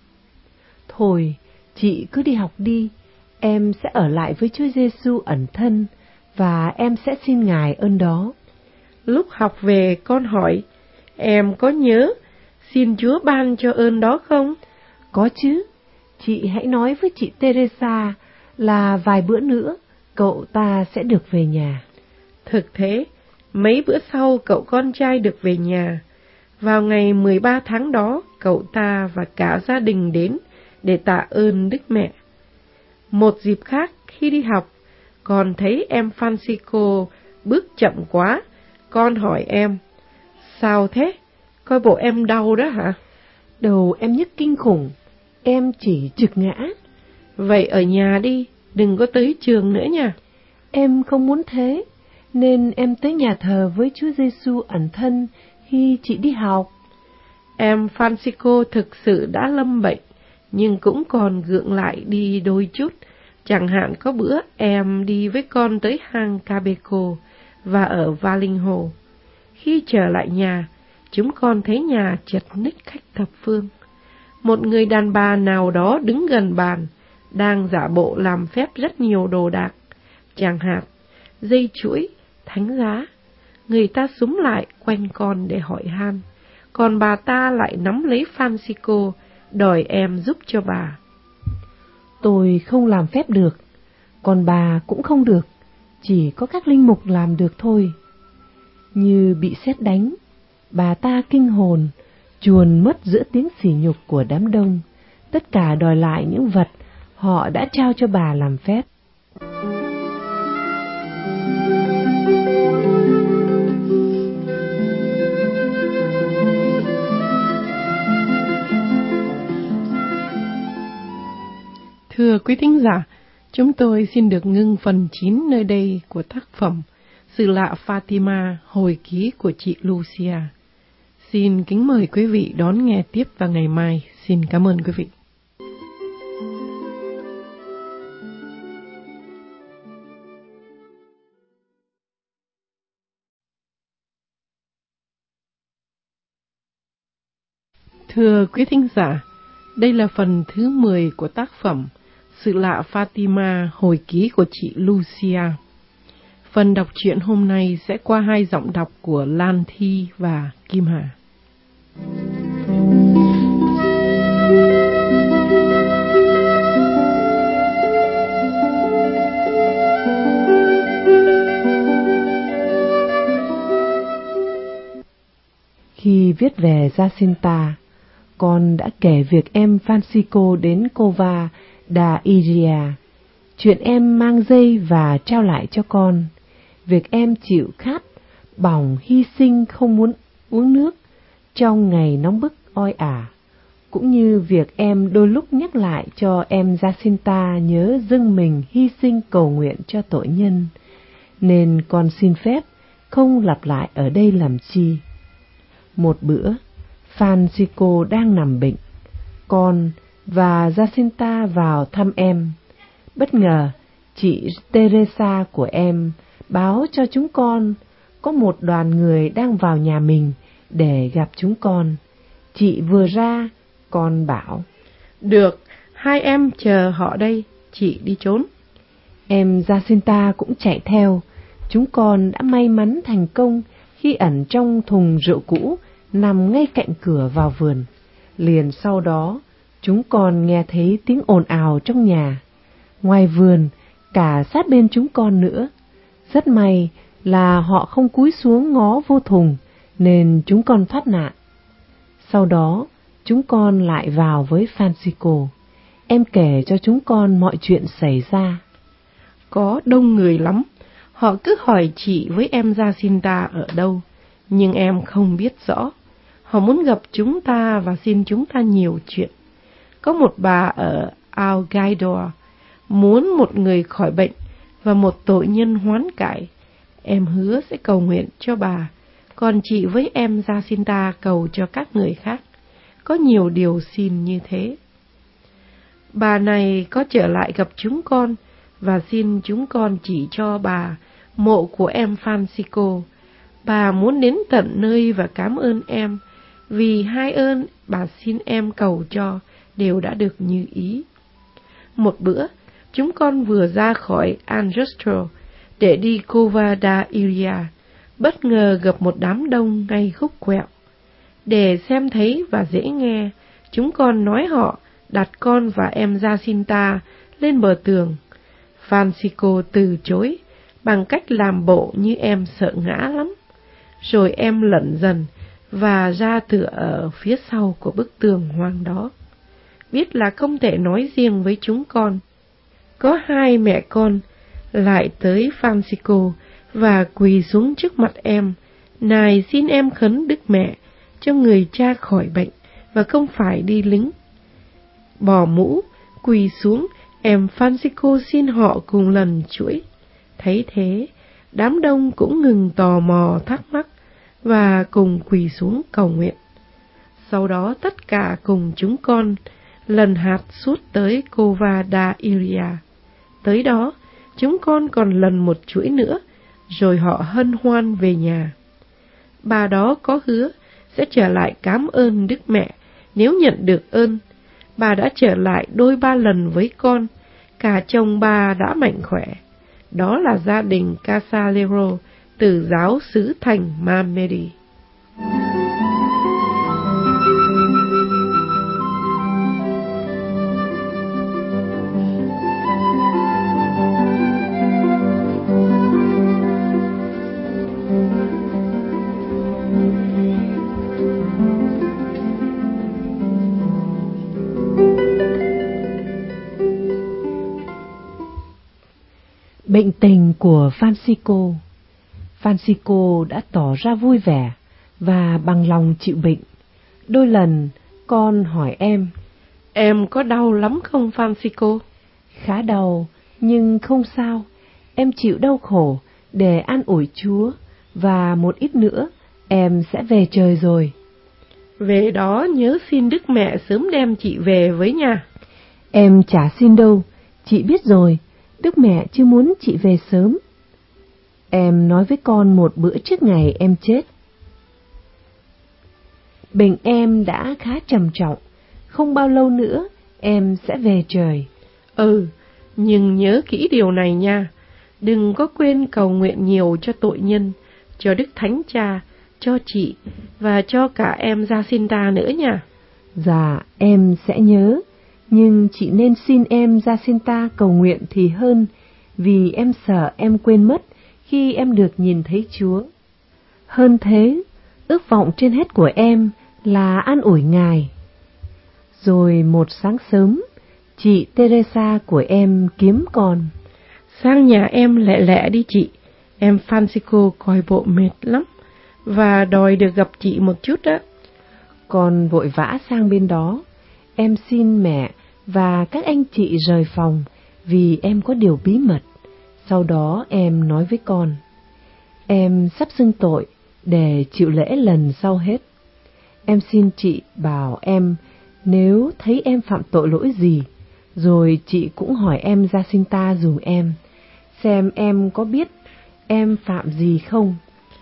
Thôi, chị cứ đi học đi, em sẽ ở lại với Chúa Giêsu ẩn thân và em sẽ xin Ngài ơn đó. Lúc học về con hỏi: Em có nhớ xin Chúa ban cho ơn đó không? Có chứ, chị hãy nói với chị Teresa là vài bữa nữa cậu ta sẽ được về nhà. Thực thế, mấy bữa sau cậu con trai được về nhà. Vào ngày 13 tháng đó, cậu ta và cả gia đình đến để tạ ơn Đức Mẹ. Một dịp khác, khi đi học, con thấy em Francisco bước chậm quá. Con hỏi em: Sao thế? Coi bộ em đau đó hả? Đầu em nhức kinh khủng, em chỉ trượt ngã. Vậy ở nhà đi, đừng có tới trường nữa nha. Em không muốn thế, nên em tới nhà thờ với Chúa Giêsu ẩn thân khi chị đi học. Em Francisco thực sự đã lâm bệnh, nhưng cũng còn gượng lại đi đôi chút. Chẳng hạn có bữa em đi với con tới hang Cabeco và ở Valinho. Khi trở lại nhà, chúng con thấy nhà chật ních khách thập phương. Một người đàn bà nào đó đứng gần bàn, đang giả bộ làm phép rất nhiều đồ đạc, chẳng hạn dây chuỗi, thánh giá. Người ta xúm lại quanh con để hỏi han, còn bà ta lại nắm lấy Francisco, đòi em giúp cho bà. Tôi không làm phép được, còn bà cũng không được, chỉ có các linh mục làm được thôi. Như bị sét đánh, bà ta kinh hồn, chuồn mất giữa tiếng sỉ nhục của đám đông, tất cả đòi lại những vật họ đã trao cho bà làm phép. Thưa quý thính giả, chúng tôi xin được ngưng phần 9 nơi đây của tác phẩm Sự lạ Fatima, hồi ký của chị Lucia. Xin kính mời quý vị đón nghe tiếp vào ngày mai. Xin cảm ơn quý vị. Thưa quý thính giả, đây là phần thứ 10 của tác phẩm Sự lạ Fatima, hồi ký của chị Lucia. Phần đọc truyện hôm nay sẽ qua 2 giọng đọc của Lan Thi và Kim Hà. Khi viết về Jacinta, con đã kể việc em Francisco đến Cova da Iria, chuyện em mang dây và trao lại cho con, việc em chịu khát, bỏng, hy sinh không muốn uống nước trong ngày nóng bức oi ả, cũng như việc em đôi lúc nhắc lại cho em Jacinta nhớ dâng mình hy sinh cầu nguyện cho tội nhân, nên con xin phép không lặp lại ở đây làm chi. Một bữa, Francisco đang nằm bệnh, con và Jacinta vào thăm em. Bất ngờ, chị Teresa của em báo cho chúng con có một đoàn người đang vào nhà mình để gặp chúng con. Chị vừa ra, con bảo: Được, hai em chờ họ đây, chị đi trốn. Em Jacinta cũng chạy theo. Chúng con đã may mắn thành công khi ẩn trong thùng rượu cũ nằm ngay cạnh cửa vào vườn. Liền sau đó, chúng con nghe thấy tiếng ồn ào trong nhà, ngoài vườn, cả sát bên chúng con nữa. Rất may là họ không cúi xuống ngó vô thùng, nên chúng con thoát nạn. Sau đó, chúng con lại vào với Francisco. Em kể cho chúng con mọi chuyện xảy ra. Có đông người lắm, họ cứ hỏi chị với em Jacinta ở đâu, nhưng em không biết rõ. Họ muốn gặp chúng ta và xin chúng ta nhiều chuyện. Có một bà ở Alguidor muốn một người khỏi bệnh và một tội nhân hoán cải. Em hứa sẽ cầu nguyện cho bà, còn chị với em Jacinta cầu cho các người khác. Có nhiều điều xin như thế. Bà này có trở lại gặp chúng con và xin chúng con chỉ cho bà mộ của em Francisco. Bà muốn đến tận nơi và cảm ơn em, vì hai ơn bà xin em cầu cho đều đã được như ý. Một bữa, chúng con vừa ra khỏi Angostro để đi Cova da Iria, bất ngờ gặp một đám đông ngay khúc quẹo. Để xem thấy và dễ nghe, chúng con nói họ đặt con và em Jacinta lên bờ tường. Francisco từ chối bằng cách làm bộ như em sợ ngã lắm. Rồi em lẩn dần và ra tựa ở phía sau của bức tường hoang đó. Biết là không thể nói riêng với chúng con. Có hai mẹ con lại tới Francisco và quỳ xuống trước mặt em, nài xin em khấn Đức Mẹ cho người cha khỏi bệnh và không phải đi lính. Bỏ mũ, quỳ xuống, em Francisco xin họ cùng lần chuỗi. Thấy thế, đám đông cũng ngừng tò mò thắc mắc và cùng quỳ xuống cầu nguyện. Sau đó tất cả cùng chúng con lần hạt suốt tới Cova da Iria. Tới đó, chúng con còn lần một chuỗi nữa, rồi họ hân hoan về nhà. Bà đó có hứa sẽ trở lại cảm ơn Đức Mẹ nếu nhận được ơn. Bà đã trở lại đôi ba lần với con, cả chồng bà đã mạnh khỏe. Đó là gia đình Casalero từ giáo xứ thành Mameri. Bệnh tình của Francisco. Francisco đã tỏ ra vui vẻ và bằng lòng chịu bệnh. Đôi lần con hỏi em có đau lắm không Francisco? Khá đau, nhưng không sao. Em chịu đau khổ để an ủi Chúa, và một ít nữa em sẽ về trời rồi. Về đó nhớ xin Đức Mẹ sớm đem chị về với nhà. Em chả xin đâu, chị biết rồi, Đức Mẹ chưa muốn chị về sớm. Em nói với con một bữa trước ngày em chết. Bệnh em đã khá trầm trọng, không bao lâu nữa em sẽ về trời. Nhưng nhớ kỹ điều này nha, đừng có quên cầu nguyện nhiều cho tội nhân, cho Đức Thánh Cha, cho chị và cho cả em Jacinta nữa nha. Dạ, em sẽ nhớ, nhưng chị nên xin em Jacinta cầu nguyện thì hơn, vì em sợ em quên mất khi em được nhìn thấy Chúa. Hơn thế, ước vọng trên hết của em là an ủi Ngài. Rồi một sáng sớm, chị Teresa của em kiếm con. Sang nhà em lẹ lẹ đi chị, em Francisco coi bộ mệt lắm, và đòi được gặp chị một chút đó. Con vội vã sang bên đó, em xin mẹ và các anh chị rời phòng vì em có điều bí mật. Sau đó em nói với con, em sắp xưng tội để chịu lễ lần sau hết. Em xin chị bảo em nếu thấy em phạm tội lỗi gì, rồi chị cũng hỏi em Jacinta dùm em, xem em có biết em phạm gì không.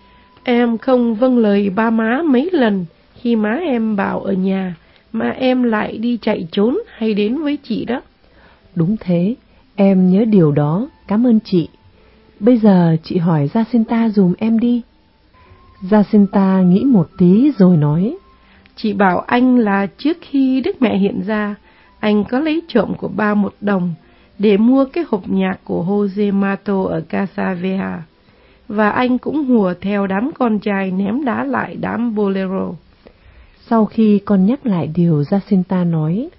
Em không vâng lời ba má mấy lần khi má em bảo ở nhà, mà em lại đi chạy trốn hay đến với chị đó. Đúng thế, em nhớ điều đó, cảm ơn chị. Bây giờ chị hỏi Jacinta dùm em đi. Jacinta nghĩ một tí rồi nói, chị bảo anh là trước khi Đức Mẹ hiện ra, anh có lấy trộm của ba một đồng để mua cái hộp nhạc của Jose Mato ở Casa Vieja, và anh cũng hùa theo đám con trai ném đá lại đám bolero. Sau khi con nhắc lại điều Jacinta nói,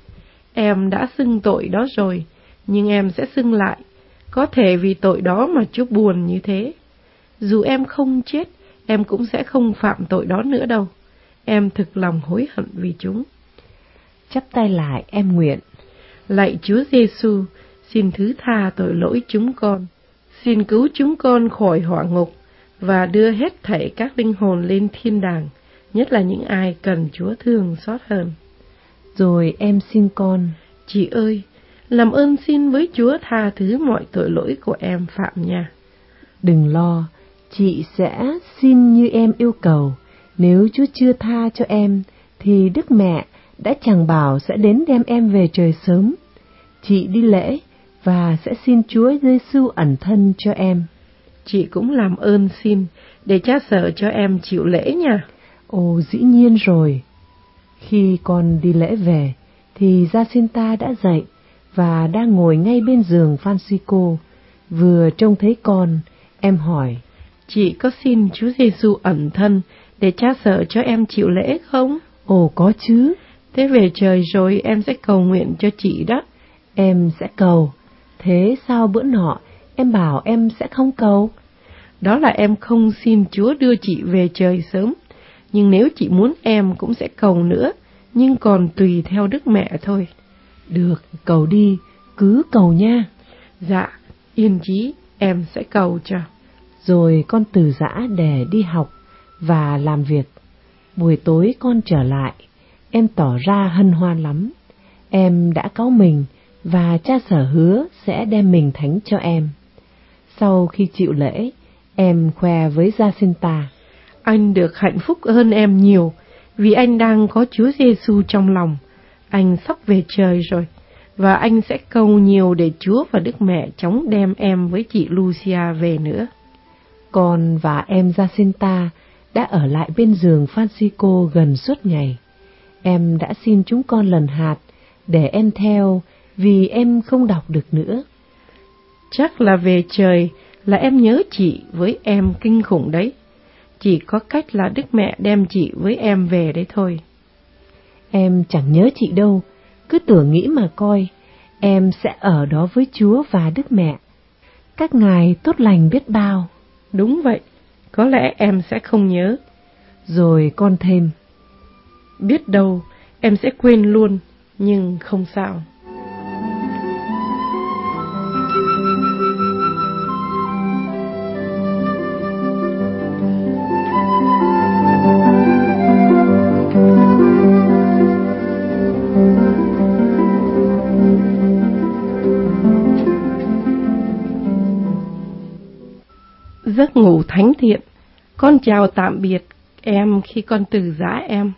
em đã xưng tội đó rồi, nhưng em sẽ xưng lại, có thể vì tội đó mà Chúa buồn như thế. Dù em không chết, em cũng sẽ không phạm tội đó nữa đâu. Em thực lòng hối hận vì chúng. Chắp tay lại em nguyện, lạy Chúa Giêsu, xin thứ tha tội lỗi chúng con, xin cứu chúng con khỏi hỏa ngục và đưa hết thảy các linh hồn lên thiên đàng, nhất là những ai cần Chúa thương xót hơn. Rồi em xin con, chị ơi, làm ơn xin với Chúa tha thứ mọi tội lỗi của em phạm nha. Đừng lo, chị sẽ xin như em yêu cầu. Nếu Chúa chưa tha cho em, thì Đức Mẹ đã chẳng bảo sẽ đến đem em về trời sớm. Chị đi lễ và sẽ xin Chúa Giêsu ẩn thân cho em. Chị cũng làm ơn xin để Cha Sở cho em chịu lễ nha. Ồ, dĩ nhiên rồi. Khi con đi lễ về, thì Jacinta đã dậy và đang ngồi ngay bên giường Francisco. Vừa trông thấy con, em hỏi, chị có xin Chúa Giêsu ẩn thân để Cha Sở cho em chịu lễ không? Ồ, có chứ. Thế về trời rồi em sẽ cầu nguyện cho chị đó. Em sẽ cầu. Thế sao bữa nọ em bảo em sẽ không cầu? Đó là em không xin Chúa đưa chị về trời sớm. Nhưng nếu chị muốn em cũng sẽ cầu nữa, nhưng còn tùy theo Đức Mẹ thôi. Được, cầu đi, cứ cầu nha. Dạ, yên chí, em sẽ cầu cho. Rồi con từ giã để đi học và làm việc. Buổi tối con trở lại, em tỏ ra hân hoan lắm. Em đã cáu mình và Cha Sở hứa sẽ đem mình thánh cho em. Sau khi chịu lễ, em khoe với Jacinta, anh được hạnh phúc hơn em nhiều, vì anh đang có Chúa Giêsu trong lòng. Anh sắp về trời rồi, và anh sẽ cầu nhiều để Chúa và Đức Mẹ chóng đem em với chị Lucia về nữa. Con và em Jacinta đã ở lại bên giường Francisco gần suốt ngày. Em đã xin chúng con lần hạt để em theo, vì em không đọc được nữa. Chắc là về trời là em nhớ chị với em kinh khủng đấy. Chỉ có cách là Đức Mẹ đem chị với em về đấy thôi. Em chẳng nhớ chị đâu, cứ tưởng nghĩ mà coi. Em sẽ ở đó với Chúa và Đức Mẹ. Các ngài tốt lành biết bao. Đúng vậy, có lẽ em sẽ không nhớ. Rồi con thêm, biết đâu em sẽ quên luôn, nhưng không sao. Giấc ngủ thánh thiện. Con chào tạm biệt em khi con từ giã em.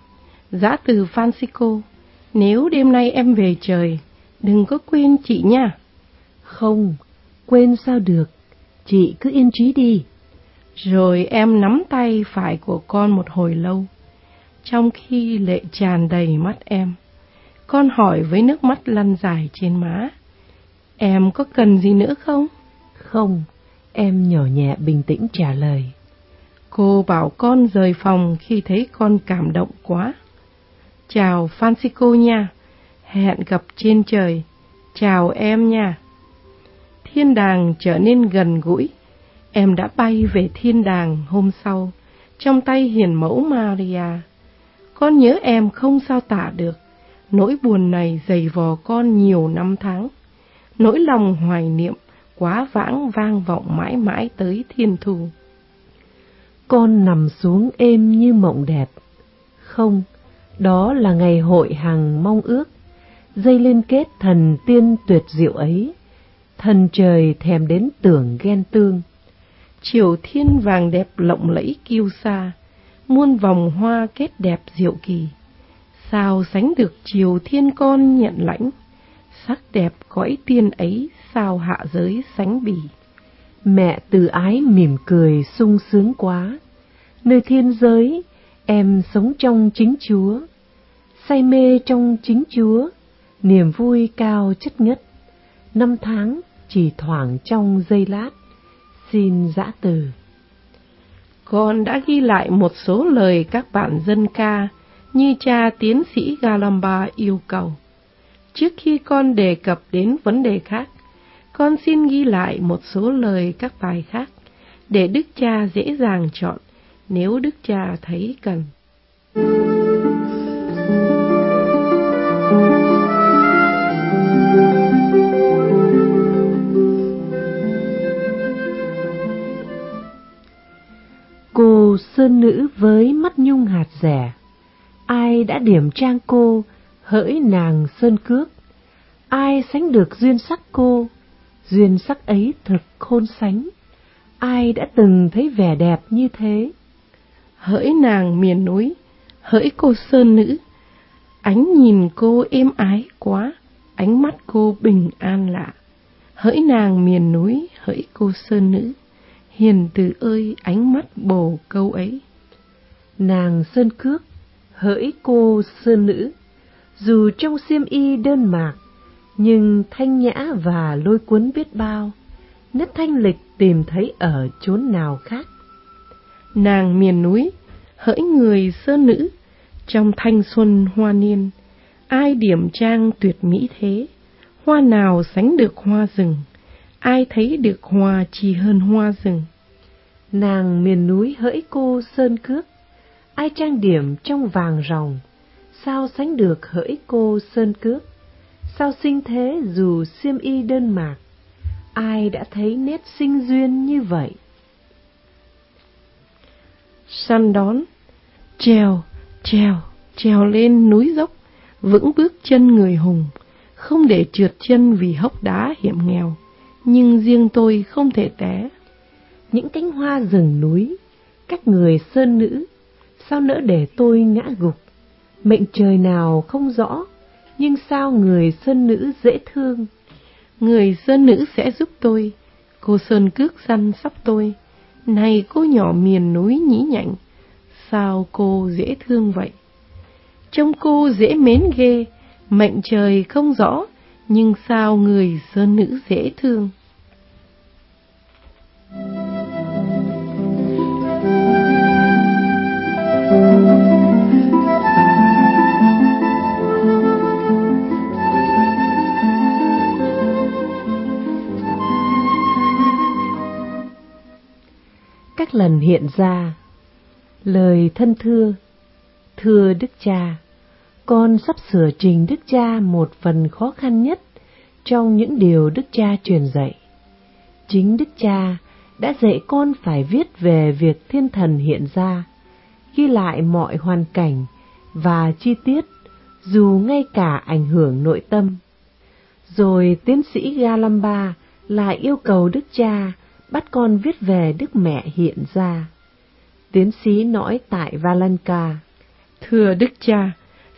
Giã từ Francisco, nếu đêm nay em về trời, đừng có quên chị nha. Không, quên sao được, chị cứ yên trí đi. Rồi em nắm tay phải của con một hồi lâu, trong khi lệ tràn đầy mắt em. Con hỏi với nước mắt lăn dài trên má, em có cần gì nữa không? Không, em nhỏ nhẹ bình tĩnh trả lời. Cô bảo con rời phòng khi thấy con cảm động quá. Chào Francisco nha, hẹn gặp trên trời, chào em nha. Thiên đàng trở nên gần gũi, em đã bay về thiên đàng hôm sau, trong tay hiền mẫu Maria. Con nhớ em không sao tả được, nỗi buồn này dày vò con nhiều năm tháng. Nỗi lòng hoài niệm quá vãng vang vọng mãi mãi tới thiên thu. Con nằm xuống êm như mộng đẹp. Không, đó là ngày hội hằng mong ước, dây liên kết thần tiên tuyệt diệu ấy, thần trời thèm đến tưởng ghen tương. Chiều thiên vàng đẹp lộng lẫy kiêu sa, muôn vòng hoa kết đẹp diệu kỳ. Sao sánh được chiều thiên con nhận lãnh, sắc đẹp cõi tiên ấy sao hạ giới sánh bì. Mẹ từ ái mỉm cười sung sướng quá, nơi thiên giới em sống trong chính Chúa, say mê trong chính Chúa, niềm vui cao chất ngất. Năm tháng chỉ thoảng trong giây lát, xin giã từ. Con đã ghi lại một số lời các bạn dân ca như cha tiến sĩ Galamba yêu cầu. Trước khi con đề cập đến vấn đề khác, con xin ghi lại một số lời các bài khác, để Đức Cha dễ dàng chọn nếu Đức Cha thấy cần. Cô sơn nữ với mắt nhung hạt rẻ, ai đã điểm trang cô hỡi nàng sơn cước? Ai sánh được duyên sắc cô, duyên sắc ấy thực khôn sánh. Ai đã từng thấy vẻ đẹp như thế? Hỡi nàng miền núi, hỡi cô sơn nữ, ánh nhìn cô êm ái quá, ánh mắt cô bình an lạ. Hỡi nàng miền núi, hỡi cô sơn nữ, hiền từ ơi ánh mắt bồ câu ấy. Nàng sơn cước, hỡi cô sơn nữ, dù trong xiêm y đơn mạc, nhưng thanh nhã và lôi cuốn biết bao, nét thanh lịch tìm thấy ở chốn nào khác. Nàng miền núi, hỡi người sơn nữ, trong thanh xuân hoa niên, ai điểm trang tuyệt mỹ thế? Hoa nào sánh được hoa rừng, ai thấy được hoa chi hơn hoa rừng. Nàng miền núi hỡi cô sơn cước, ai trang điểm trong vàng ròng, sao sánh được hỡi cô sơn cước? Sao xinh thế dù xiêm y đơn mạc, ai đã thấy nét sinh duyên như vậy? Săn đón, trèo, trèo, trèo lên núi dốc, vững bước chân người hùng, không để trượt chân vì hốc đá hiểm nghèo, nhưng riêng tôi không thể té. Những cánh hoa rừng núi, các người sơn nữ, sao nỡ để tôi ngã gục? Mệnh trời nào không rõ, nhưng sao người sơn nữ dễ thương. Người sơn nữ sẽ giúp tôi, cô sơn cước săn sóc tôi. Này cô nhỏ miền núi nhí nhảnh, sao cô dễ thương vậy? Trông cô dễ mến ghê, mệnh trời không rõ, nhưng sao người sơn nữ dễ thương. Các lần hiện ra, lời thân thưa, thưa Đức Cha, con sắp sửa trình Đức Cha một phần khó khăn nhất trong những điều Đức Cha truyền dạy. Chính Đức Cha đã dạy con phải viết về việc thiên thần hiện ra, ghi lại mọi hoàn cảnh và chi tiết, dù ngay cả ảnh hưởng nội tâm. Rồi tiến sĩ Galamba lại yêu cầu Đức Cha bắt con viết về Đức Mẹ hiện ra. Tiến sĩ nói tại Valenca: Thưa Đức Cha,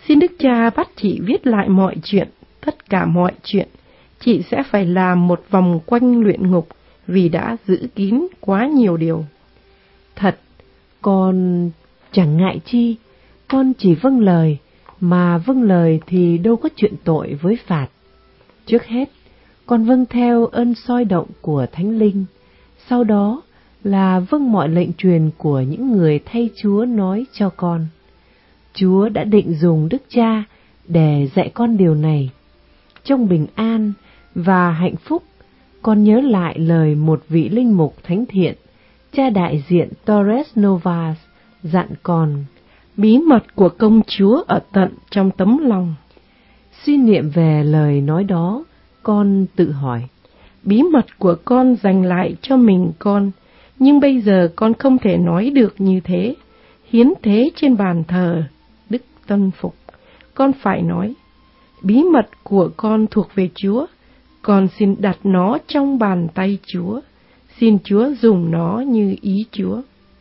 Xin Đức Cha bắt chị viết lại mọi chuyện, tất cả mọi chuyện. Chị sẽ phải làm một vòng quanh luyện ngục vì đã giữ kín quá nhiều điều. Thật, con chẳng ngại chi, con chỉ vâng lời, mà vâng lời thì đâu có chuyện tội với phạt. Trước hết, con vâng theo ơn soi động của Thánh Linh, sau đó là vâng mọi lệnh truyền của những người thay Chúa nói cho con. Chúa đã định dùng Đức Cha để dạy con điều này. Trong bình an và hạnh phúc, con nhớ lại lời một vị linh mục thánh thiện, cha đại diện Torres Novas, dặn con: bí mật của công Chúa ở tận trong tấm lòng. Suy niệm về lời nói đó, con tự hỏi: bí mật của con dành lại cho mình con, nhưng bây giờ con không thể nói được như thế. Hiến tế trên bàn thờ Đức Tân Phục, con phải nói: bí mật của con thuộc về Chúa, con xin đặt nó trong bàn tay Chúa, xin Chúa dùng nó như ý Chúa.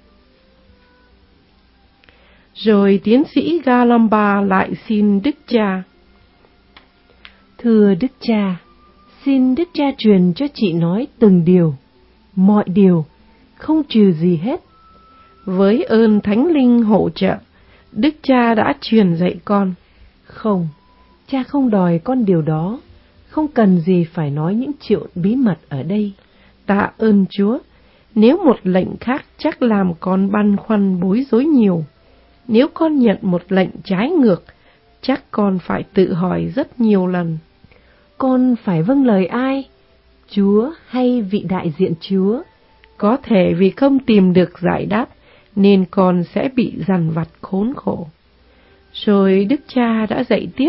Rồi tiến sĩ Galamba lại xin Đức Cha: thưa Đức Cha, xin Đức Cha truyền cho chị nói từng điều, mọi điều, không trừ gì hết. Với ơn Thánh Linh hỗ trợ, Đức Cha đã truyền dạy con. Không, cha không đòi con điều đó, không cần gì phải nói những chuyện bí mật ở đây. Tạ ơn Chúa, nếu một lệnh khác chắc làm con băn khoăn bối rối nhiều. Nếu con nhận một lệnh trái ngược, chắc con phải tự hỏi rất nhiều lần. Con phải vâng lời ai? Chúa hay vị đại diện Chúa? Có thể vì không tìm được giải đáp, nên con sẽ bị dằn vặt khốn khổ. Rồi Đức Cha đã dạy tiếp: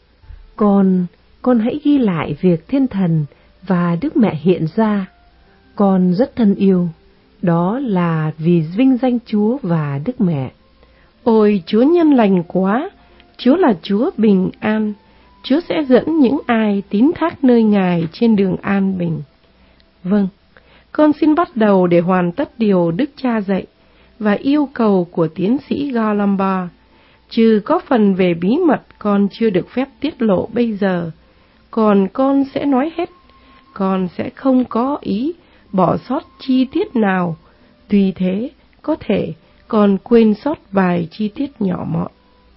Con hãy ghi lại việc Thiên Thần và Đức Mẹ hiện ra. Con rất thân yêu, đó là vì vinh danh Chúa và Đức Mẹ. Ôi, Chúa nhân lành quá! Chúa là Chúa bình an. Chúa sẽ dẫn những ai tín thác nơi Ngài trên đường an bình. Vâng, con xin bắt đầu để hoàn tất điều Đức Cha dạy và yêu cầu của tiến sĩ Galamba. Trừ có phần về bí mật con chưa được phép tiết lộ bây giờ, còn con sẽ nói hết. Con sẽ không có ý bỏ sót chi tiết nào. Tuy thế, có thể còn quên sót vài chi tiết nhỏ mọn.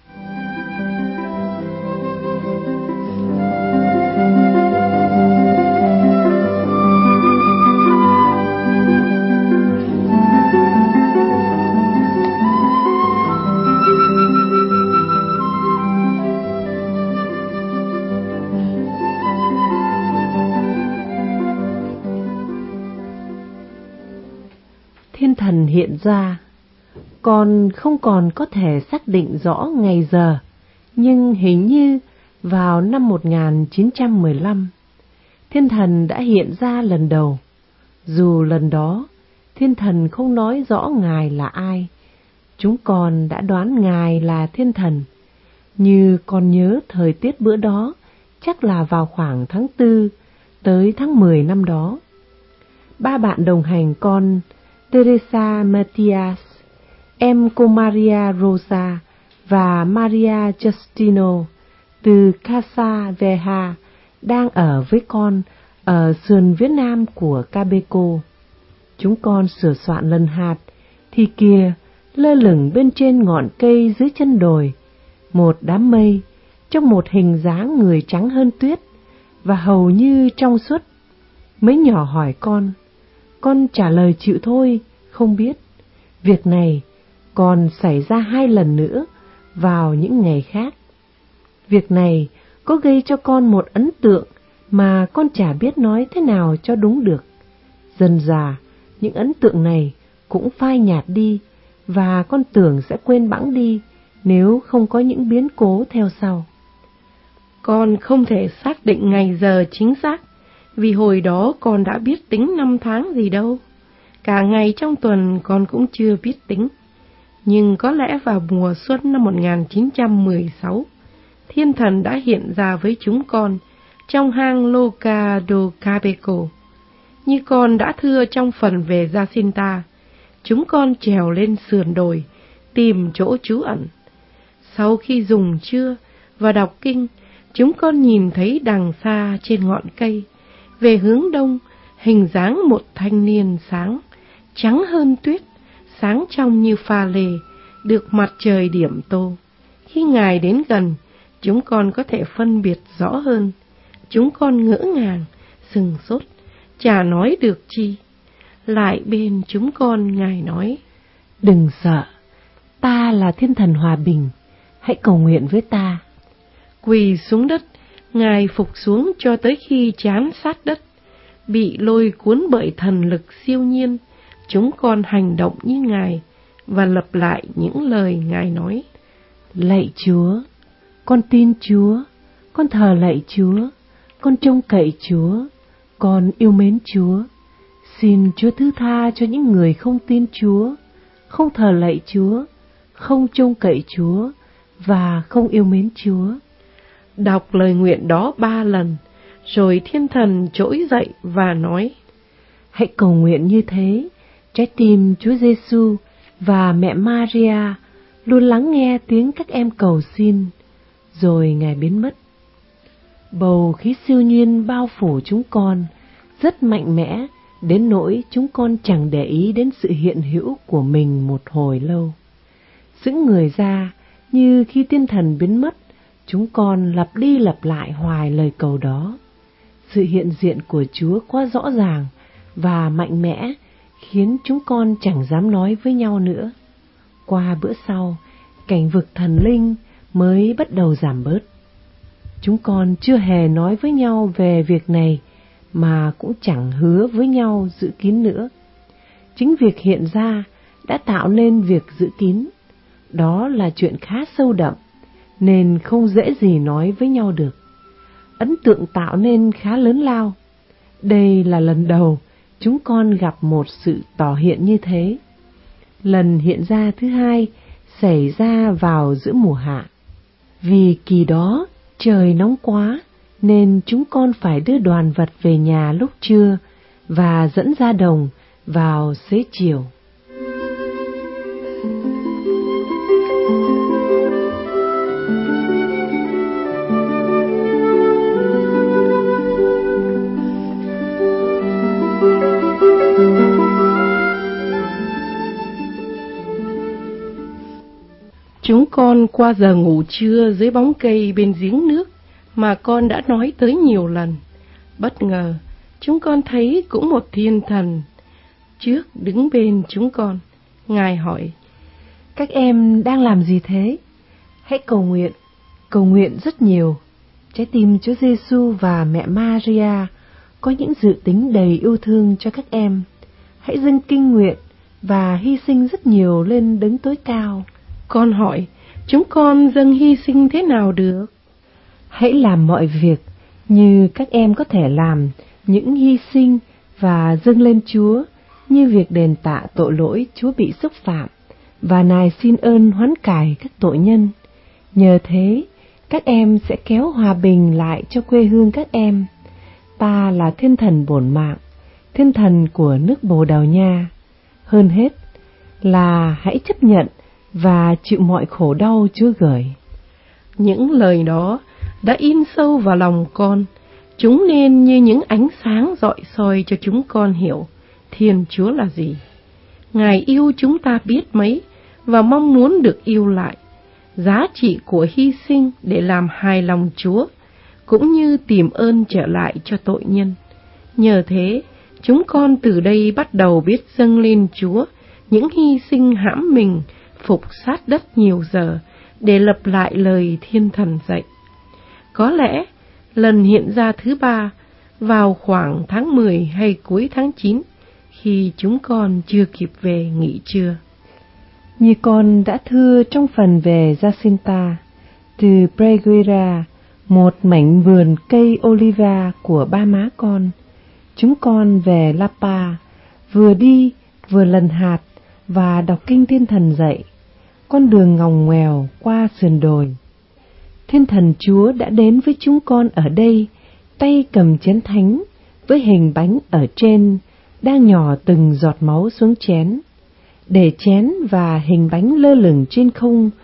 Thiên Thần hiện ra. Con không còn có thể xác định rõ ngày giờ, nhưng hình như vào năm 1915, Thiên Thần đã hiện ra lần đầu. Dù lần đó, Thiên Thần không nói rõ Ngài là ai, chúng con đã đoán Ngài là Thiên Thần. Như con nhớ thời tiết bữa đó, chắc là vào khoảng tháng 4 tới tháng 10 năm đó. Ba bạn đồng hành con, Teresa Matias, em cô Maria Rosa và Maria Justino từ Casa Veja đang ở với con ở sườn phía nam của Cabeco. Chúng con sửa soạn lần hạt, thì kìa, lơ lửng bên trên ngọn cây dưới chân đồi, một đám mây trong một hình dáng người trắng hơn tuyết và hầu như trong suốt. Mấy nhỏ hỏi con trả lời chịu thôi, không biết. Việc này còn xảy ra 2 lần nữa vào những ngày khác. Việc này có gây cho con một ấn tượng mà con chả biết nói thế nào cho đúng được. Dần dà, những ấn tượng này cũng phai nhạt đi, và con tưởng sẽ quên bẵng đi nếu không có những biến cố theo sau. Con không thể xác định ngày giờ chính xác, vì hồi đó con đã biết tính năm tháng gì đâu. Cả ngày trong tuần con cũng chưa biết tính. Nhưng có lẽ vào mùa xuân năm 1916, Thiên Thần đã hiện ra với chúng con trong hang Loca do Cabeco. Như con đã thưa trong phần về Jacinta, chúng con trèo lên sườn đồi, tìm chỗ trú ẩn. Sau khi dùng trưa và đọc kinh, chúng con nhìn thấy đằng xa trên ngọn cây, về hướng đông, hình dáng một thanh niên sáng, trắng hơn tuyết, sáng trong như pha lê, được mặt trời điểm tô. Khi Ngài đến gần, chúng con có thể phân biệt rõ hơn. Chúng con ngỡ ngàng, sửng sốt, chả nói được chi. Lại bên chúng con, Ngài nói: Đừng sợ, ta là Thiên Thần Hòa Bình, hãy cầu nguyện với ta. Quỳ xuống đất, Ngài phục xuống cho tới khi trán sát đất. Bị lôi cuốn bởi thần lực siêu nhiên, chúng con hành động như Ngài và lặp lại những lời Ngài nói. Lạy Chúa, con tin Chúa, con thờ lạy Chúa, con trông cậy Chúa, con yêu mến Chúa. Xin Chúa thứ tha cho những người không tin Chúa, không thờ lạy Chúa, không trông cậy Chúa và không yêu mến Chúa. Đọc lời nguyện đó 3 lần, rồi Thiên Thần trỗi dậy và nói: Hãy cầu nguyện như thế, trái tim Chúa Giêsu và mẹ Maria luôn lắng nghe tiếng các em cầu xin. Rồi Ngài biến mất. Bầu khí siêu nhiên bao phủ chúng con, rất mạnh mẽ, đến nỗi chúng con chẳng để ý đến sự hiện hữu của mình một hồi lâu. Sững người ra, như khi Thiên Thần biến mất, chúng con lặp đi lặp lại hoài lời cầu đó. Sự hiện diện của Chúa quá rõ ràng và mạnh mẽ, khiến chúng con chẳng dám nói với nhau nữa. Qua bữa sau, cảnh vực thần linh mới bắt đầu giảm bớt. Chúng con chưa hề nói với nhau về việc này, mà cũng chẳng hứa với nhau giữ kín nữa. Chính việc hiện ra đã tạo nên việc giữ kín. Đó là chuyện khá sâu đậm, nên không dễ gì nói với nhau được. Ấn tượng tạo nên khá lớn lao. Đây là lần đầu chúng con gặp một sự tỏ hiện như thế. Lần hiện ra thứ hai xảy ra vào giữa mùa hạ. Vì kỳ đó trời nóng quá, nên chúng con phải đưa đoàn vật về nhà lúc trưa và dẫn ra đồng vào xế chiều. Chúng con qua giờ ngủ trưa dưới bóng cây bên giếng nước mà con đã nói tới nhiều lần. Bất ngờ, chúng con thấy cũng một Thiên Thần trước đứng bên chúng con. Ngài hỏi: Các em đang làm gì thế? Hãy cầu nguyện rất nhiều. Trái tim Chúa Giêsu và mẹ Maria có những dự tính đầy yêu thương cho các em. Hãy dâng kinh nguyện và hy sinh rất nhiều lên Đấng Tối Cao. Con hỏi: chúng con dâng hy sinh thế nào được? Hãy làm mọi việc như các em có thể làm những hy sinh và dâng lên Chúa, như việc đền tạ tội lỗi Chúa bị xúc phạm và nài xin ơn hoán cải các tội nhân. Nhờ thế, các em sẽ kéo hòa bình lại cho quê hương các em. Ta là Thiên Thần bổn mạng, Thiên Thần của nước Bồ Đào Nha. Hơn hết là hãy chấp nhận và chịu mọi khổ đau Chúa gửi. Những lời đó đã in sâu vào lòng con. Chúng nên như những ánh sáng rọi soi cho chúng con hiểu Thiên Chúa là gì. Ngài yêu chúng ta biết mấy và mong muốn được yêu lại. Giá trị của hy sinh để làm hài lòng Chúa, cũng như tìm ơn trở lại cho tội nhân. Nhờ thế, chúng con từ đây bắt đầu biết dâng lên Chúa những hy sinh hãm mình, phục sát đất nhiều giờ để lặp lại lời Thiên Thần dạy. Có lẽ lần hiện ra thứ 3 vào khoảng tháng 10 hay cuối tháng 9, khi chúng con chưa kịp về nghỉ trưa. Như con đã thưa trong phần về Jacinta, từ Preguera, một mảnh vườn cây oliva của ba má con, chúng con về Lapa, vừa đi vừa lần hạt và đọc kinh Thiên Thần dạy. Con đường ngòng ngoèo qua sườn đồi. Thiên Thần Chúa đã đến với chúng con ở đây, tay cầm chén thánh với hình bánh ở trên, đang nhỏ từng giọt máu xuống chén. Để chén và hình bánh lơ lửng trên không,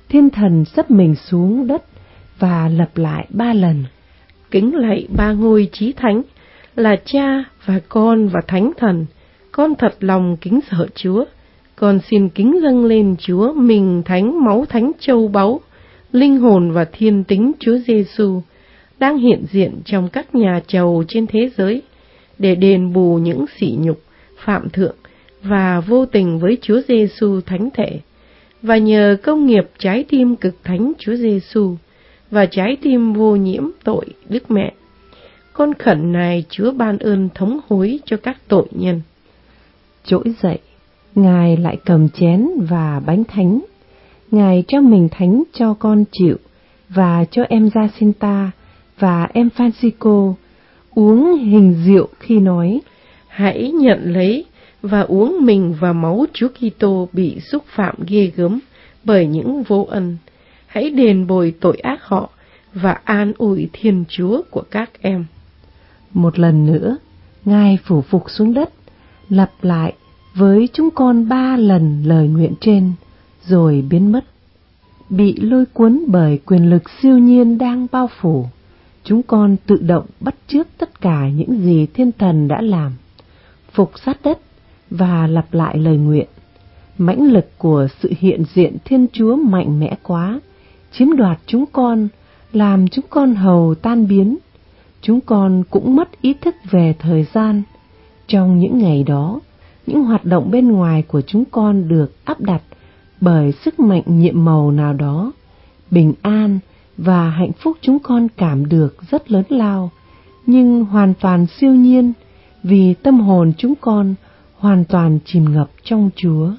Thiên thần sấp mình xuống đất và lặp lại 3 lần: Kính lạy ba ngôi chí thánh, là Cha và Con và Thánh Thần, con thật lòng kính sợ Chúa. Con xin kính dâng lên Chúa mình thánh máu thánh châu báu, linh hồn và thiên tính Chúa Giêsu đang hiện diện trong các nhà chầu trên thế giới, để đền bù những sỉ nhục, phạm thượng và vô tình với Chúa Giêsu thánh thể, và nhờ công nghiệp trái tim cực thánh Chúa Giêsu và trái tim vô nhiễm tội Đức Mẹ, con khẩn nài Chúa ban ơn thống hối cho các tội nhân. Trỗi dậy, Ngài lại cầm chén và bánh thánh. Ngài trao mình thánh cho con chịu và cho em Jacinta và em Francisco uống hình rượu khi nói: Hãy nhận lấy và uống mình và máu Chúa Kitô bị xúc phạm ghê gớm bởi những vô ân. Hãy đền bồi tội ác họ và an ủi Thiên Chúa của các em. Một lần nữa, Ngài phủ phục xuống đất, lặp lại với chúng con 3 lần lời nguyện trên, rồi biến mất. Bị lôi cuốn bởi quyền lực siêu nhiên đang bao phủ, chúng con tự động bắt chước tất cả những gì thiên thần đã làm, phục sát đất và lặp lại lời nguyện. Mãnh lực của sự hiện diện Thiên Chúa mạnh mẽ quá, chiếm đoạt chúng con, làm chúng con hầu tan biến. Chúng con cũng mất ý thức về thời gian. Trong những ngày đó, những hoạt động bên ngoài của chúng con được áp đặt bởi sức mạnh nhiệm màu nào đó. Bình an và hạnh phúc chúng con cảm được rất lớn lao, nhưng hoàn toàn siêu nhiên, vì tâm hồn chúng con hoàn toàn chìm ngập trong Chúa.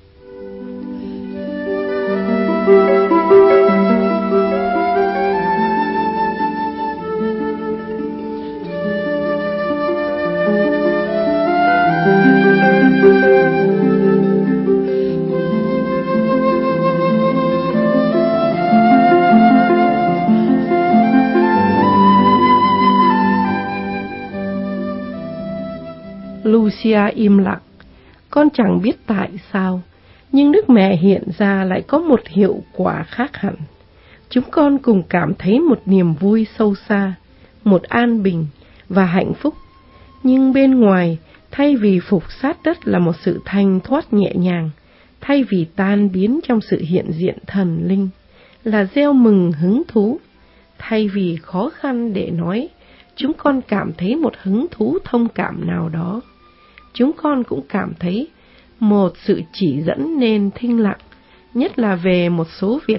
Lucia im lặng. Con chẳng biết tại sao, nhưng Đức Mẹ hiện ra lại có một hiệu quả khác hẳn. Chúng con cùng cảm thấy một niềm vui sâu xa, một an bình và hạnh phúc. Nhưng bên ngoài, thay vì phục sát đất là một sự thanh thoát nhẹ nhàng, thay vì tan biến trong sự hiện diện thần linh, là gieo mừng hứng thú. Thay vì khó khăn để nói, chúng con cảm thấy một hứng thú thông cảm nào đó. Chúng con cũng cảm thấy một sự chỉ dẫn nên thinh lặng, nhất là về một số việc.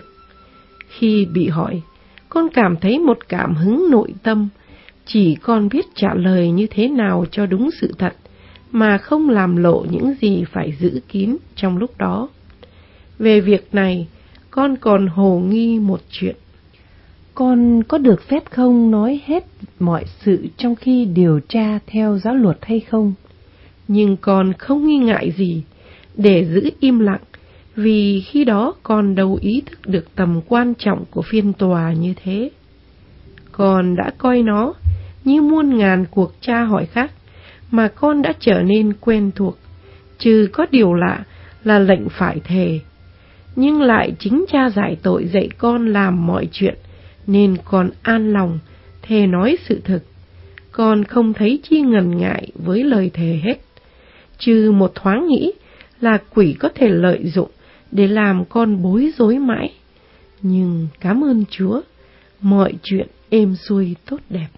Khi bị hỏi, con cảm thấy một cảm hứng nội tâm, chỉ con biết trả lời như thế nào cho đúng sự thật, mà không làm lộ những gì phải giữ kín trong lúc đó. Về việc này, con còn hồ nghi một chuyện. Con có được phép không nói hết mọi sự trong khi điều tra theo giáo luật hay không? Nhưng con không nghi ngại gì để giữ im lặng, vì khi đó con đâu ý thức được tầm quan trọng của phiên tòa như thế. Con đã coi nó như muôn ngàn cuộc tra hỏi khác mà con đã trở nên quen thuộc, trừ có điều lạ là lệnh phải thề. Nhưng lại chính cha giải tội dạy con làm mọi chuyện, nên con an lòng thề nói sự thực. Con không thấy chi ngần ngại với lời thề hết, trừ một thoáng nghĩ là quỷ có thể lợi dụng để làm con bối rối mãi. Nhưng cảm ơn Chúa, mọi chuyện êm xuôi tốt đẹp.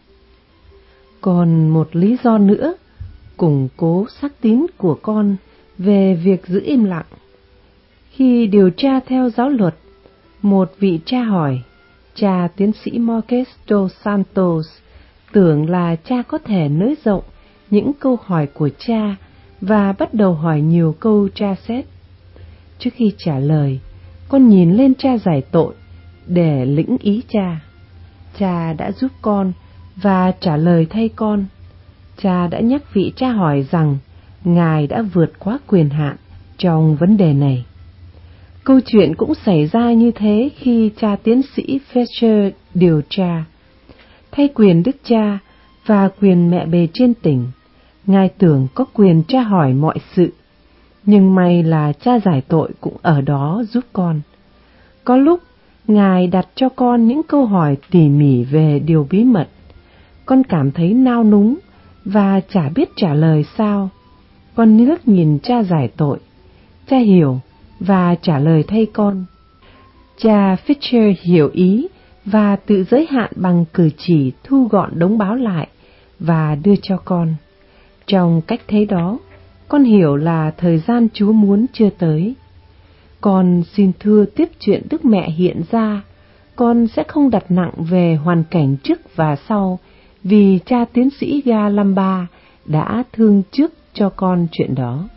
Còn một lý do nữa củng cố xác tín của con về việc giữ im lặng. Khi điều tra theo giáo luật, một vị cha hỏi, cha tiến sĩ Marques dos Santos tưởng là cha có thể nới rộng những câu hỏi của cha và bắt đầu hỏi nhiều câu tra xét. Trước khi trả lời, con nhìn lên cha giải tội để lĩnh ý cha. Cha đã giúp con và trả lời thay con. Cha đã nhắc vị cha hỏi rằng Ngài đã vượt quá quyền hạn trong vấn đề này. Câu chuyện cũng xảy ra như thế khi cha tiến sĩ Fletcher điều tra. Thay quyền đức cha và quyền mẹ bề trên tỉnh, Ngài tưởng có quyền tra hỏi mọi sự, nhưng may là cha giải tội cũng ở đó giúp con. Có lúc Ngài đặt cho con những câu hỏi tỉ mỉ về điều bí mật. Con cảm thấy nao núng và chả biết trả lời sao. Con liếc nhìn cha giải tội. Cha hiểu và trả lời thay con. Cha Fisher hiểu ý và tự giới hạn bằng cử chỉ thu gọn đống báo lại và đưa cho con. Trong cách thế đó, con hiểu là thời gian Chúa muốn chưa tới. Con xin thưa tiếp chuyện Đức Mẹ hiện ra. Con sẽ không đặt nặng về hoàn cảnh trước và sau, vì cha tiến sĩ Galamba đã thương trước cho con chuyện đó.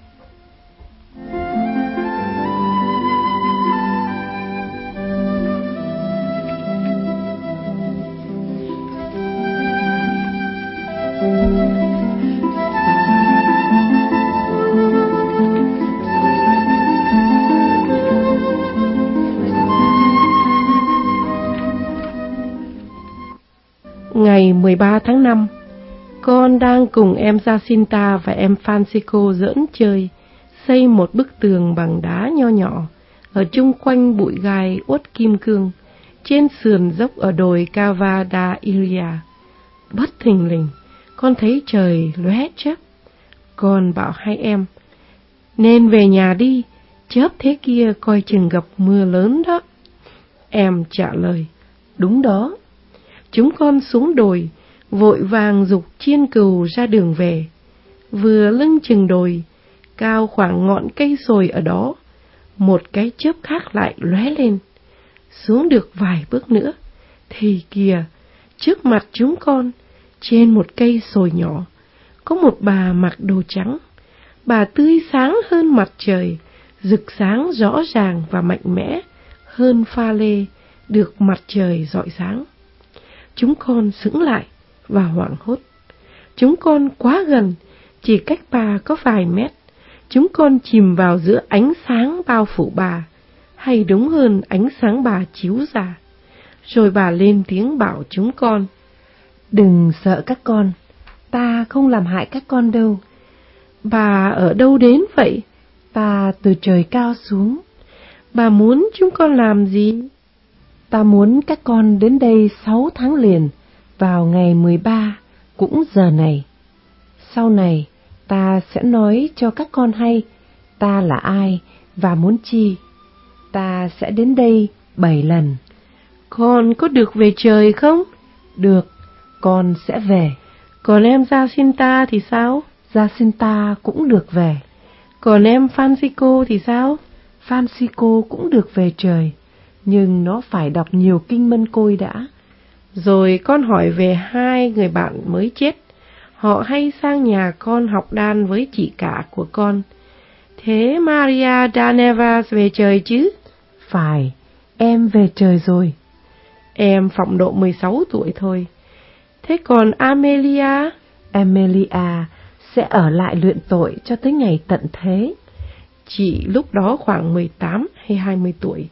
Ngày 13 tháng 5, con đang cùng em Jacinta và em Francisco giỡn chơi, xây một bức tường bằng đá nho nhỏ, ở chung quanh bụi gai uất kim cương, trên sườn dốc ở đồi Cava da Iria. Bất thình lình, con thấy trời lóe chớp. Con bảo hai em, nên về nhà đi, chớp thế kia coi chừng gặp mưa lớn đó. Em trả lời, đúng đó. Chúng con xuống đồi, vội vàng giục chiên cừu ra đường về. Vừa lưng chừng đồi, cao khoảng ngọn cây sồi ở đó, một cái chớp khác lại lóe lên. Xuống được vài bước nữa, thì kìa, trước mặt chúng con, trên một cây sồi nhỏ, có một bà mặc đồ trắng. Bà tươi sáng hơn mặt trời, rực sáng rõ ràng và mạnh mẽ hơn pha lê được mặt trời rọi sáng. Chúng con sững lại và hoảng hốt. Chúng con quá gần, chỉ cách bà có vài mét. Chúng con chìm vào giữa ánh sáng bao phủ bà, hay đúng hơn ánh sáng bà chiếu ra. Rồi bà lên tiếng bảo chúng con, đừng sợ các con, ta không làm hại các con đâu. Bà ở đâu đến vậy? Ta từ trời cao xuống. Bà muốn chúng con làm gì? Ta muốn các con đến đây 6 tháng liền, vào ngày 13, cũng giờ này. Sau này, ta sẽ nói cho các con hay, ta là ai và muốn chi. Ta sẽ đến đây 7 lần. Con có được về trời không? Được, con sẽ về. Còn em Jacinta thì sao? Jacinta cũng được về. Còn em Francisco thì sao? Francisco cũng được về trời, nhưng nó phải đọc nhiều kinh Mân Côi đã. Rồi con hỏi về hai người bạn mới chết. Họ hay sang nhà con học đan với chị cả của con. Thế Maria da Nevas về trời chứ? Phải, em về trời rồi. Em phỏng độ 16 tuổi thôi. Thế còn Amelia? Amelia sẽ ở lại luyện tội cho tới ngày tận thế. Chị lúc đó khoảng 18 hay 20 tuổi.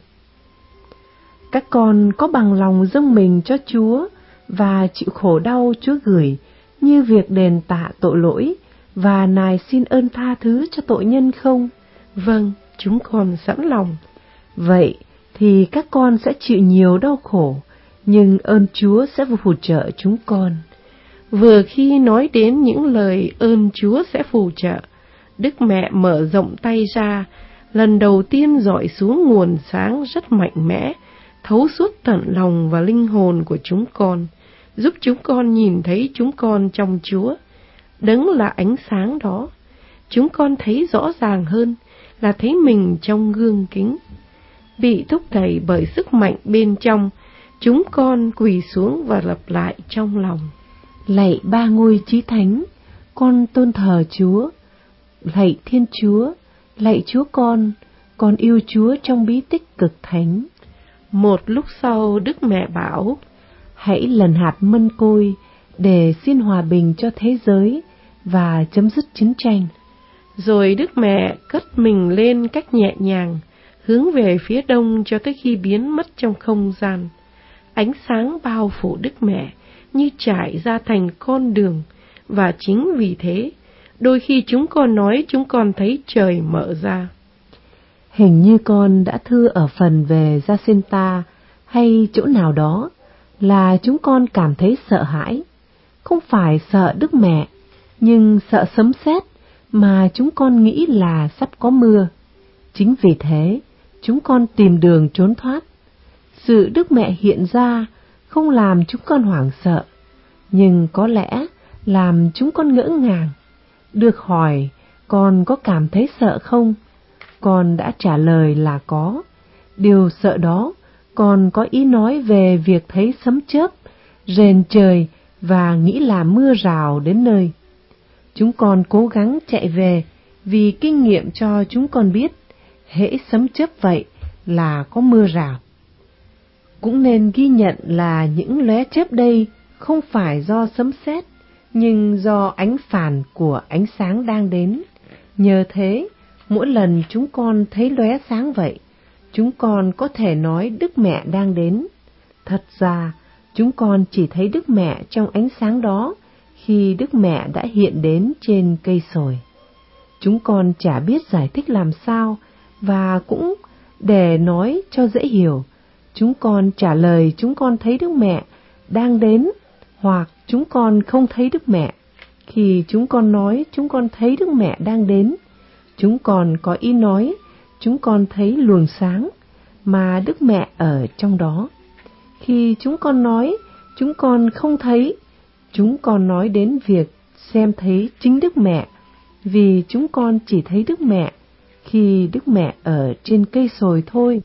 Các con có bằng lòng dâng mình cho Chúa và chịu khổ đau Chúa gửi, như việc đền tạ tội lỗi và nài xin ơn tha thứ cho tội nhân không? Vâng, chúng con sẵn lòng. Vậy thì các con sẽ chịu nhiều đau khổ, nhưng ơn Chúa sẽ phù trợ chúng con. Vừa khi nói đến những lời ơn Chúa sẽ phù trợ, Đức Mẹ mở rộng tay ra, lần đầu tiên rọi xuống nguồn sáng rất mạnh mẽ, thấu suốt tận lòng và linh hồn của chúng con, giúp chúng con nhìn thấy chúng con trong Chúa. Đấng là ánh sáng đó. Chúng con thấy rõ ràng hơn là thấy mình trong gương kính. Bị thúc đẩy bởi sức mạnh bên trong, chúng con quỳ xuống và lặp lại trong lòng. Lạy ba ngôi chí thánh, con tôn thờ Chúa. Lạy Thiên Chúa, lạy Chúa con yêu Chúa trong bí tích cực thánh. Một lúc sau Đức Mẹ bảo, hãy lần hạt mân côi để xin hòa bình cho thế giới và chấm dứt chiến tranh. Rồi Đức Mẹ cất mình lên cách nhẹ nhàng, hướng về phía đông cho tới khi biến mất trong không gian. Ánh sáng bao phủ Đức Mẹ như trải ra thành con đường, và chính vì thế, đôi khi chúng con nói chúng con thấy trời mở ra. Hình như con đã thưa ở phần về Jacinta hay chỗ nào đó là chúng con cảm thấy sợ hãi, không phải sợ Đức Mẹ, nhưng sợ sấm sét mà chúng con nghĩ là sắp có mưa. Chính vì thế, chúng con tìm đường trốn thoát. Sự Đức Mẹ hiện ra không làm chúng con hoảng sợ, nhưng có lẽ làm chúng con ngỡ ngàng. Được hỏi, con có cảm thấy sợ không? Con đã trả lời là có. Điều sợ đó, con có ý nói về việc thấy sấm chớp, rền trời và nghĩ là mưa rào đến nơi. Chúng con cố gắng chạy về vì kinh nghiệm cho chúng con biết, hễ sấm chớp vậy là có mưa rào. Cũng nên ghi nhận là những lóe chớp đây không phải do sấm sét, nhưng do ánh phản của ánh sáng đang đến. Nhờ thế, mỗi lần chúng con thấy lóe sáng vậy, chúng con có thể nói Đức Mẹ đang đến. Thật ra, chúng con chỉ thấy Đức Mẹ trong ánh sáng đó khi Đức Mẹ đã hiện đến trên cây sồi. Chúng con chả biết giải thích làm sao, và cũng để nói cho dễ hiểu, chúng con trả lời chúng con thấy Đức Mẹ đang đến, hoặc chúng con không thấy Đức Mẹ. Khi chúng con nói chúng con thấy Đức Mẹ đang đến, chúng con có ý nói chúng con thấy luồng sáng mà Đức Mẹ ở trong đó. Khi chúng con nói chúng con không thấy, chúng con nói đến việc xem thấy chính Đức Mẹ, vì chúng con chỉ thấy Đức Mẹ khi Đức Mẹ ở trên cây sồi thôi.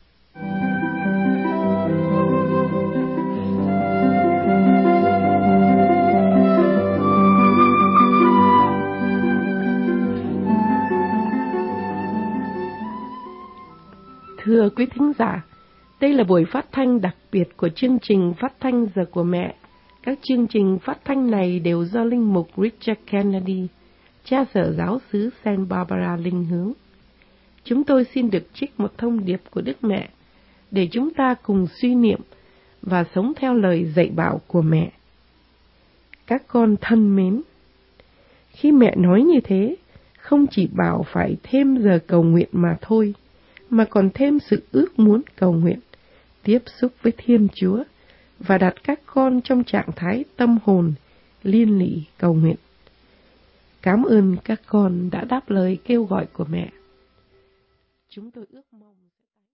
Thưa quý thính giả, đây là buổi phát thanh đặc biệt của chương trình Phát thanh Giờ của Mẹ. Các chương trình phát thanh này đều do Linh mục Richard Kennedy, cha sở giáo xứ Santa Barbara linh hướng. Chúng tôi xin được trích một thông điệp của Đức Mẹ để chúng ta cùng suy niệm và sống theo lời dạy bảo của mẹ. Các con thân mến, khi mẹ nói như thế, không chỉ bảo phải thêm giờ cầu nguyện mà thôi, mà còn thêm sự ước muốn cầu nguyện, tiếp xúc với Thiên Chúa và đặt các con trong trạng thái tâm hồn liên lỉ cầu nguyện. Cảm ơn các con đã đáp lời kêu gọi của mẹ. Chúng tôi ước mong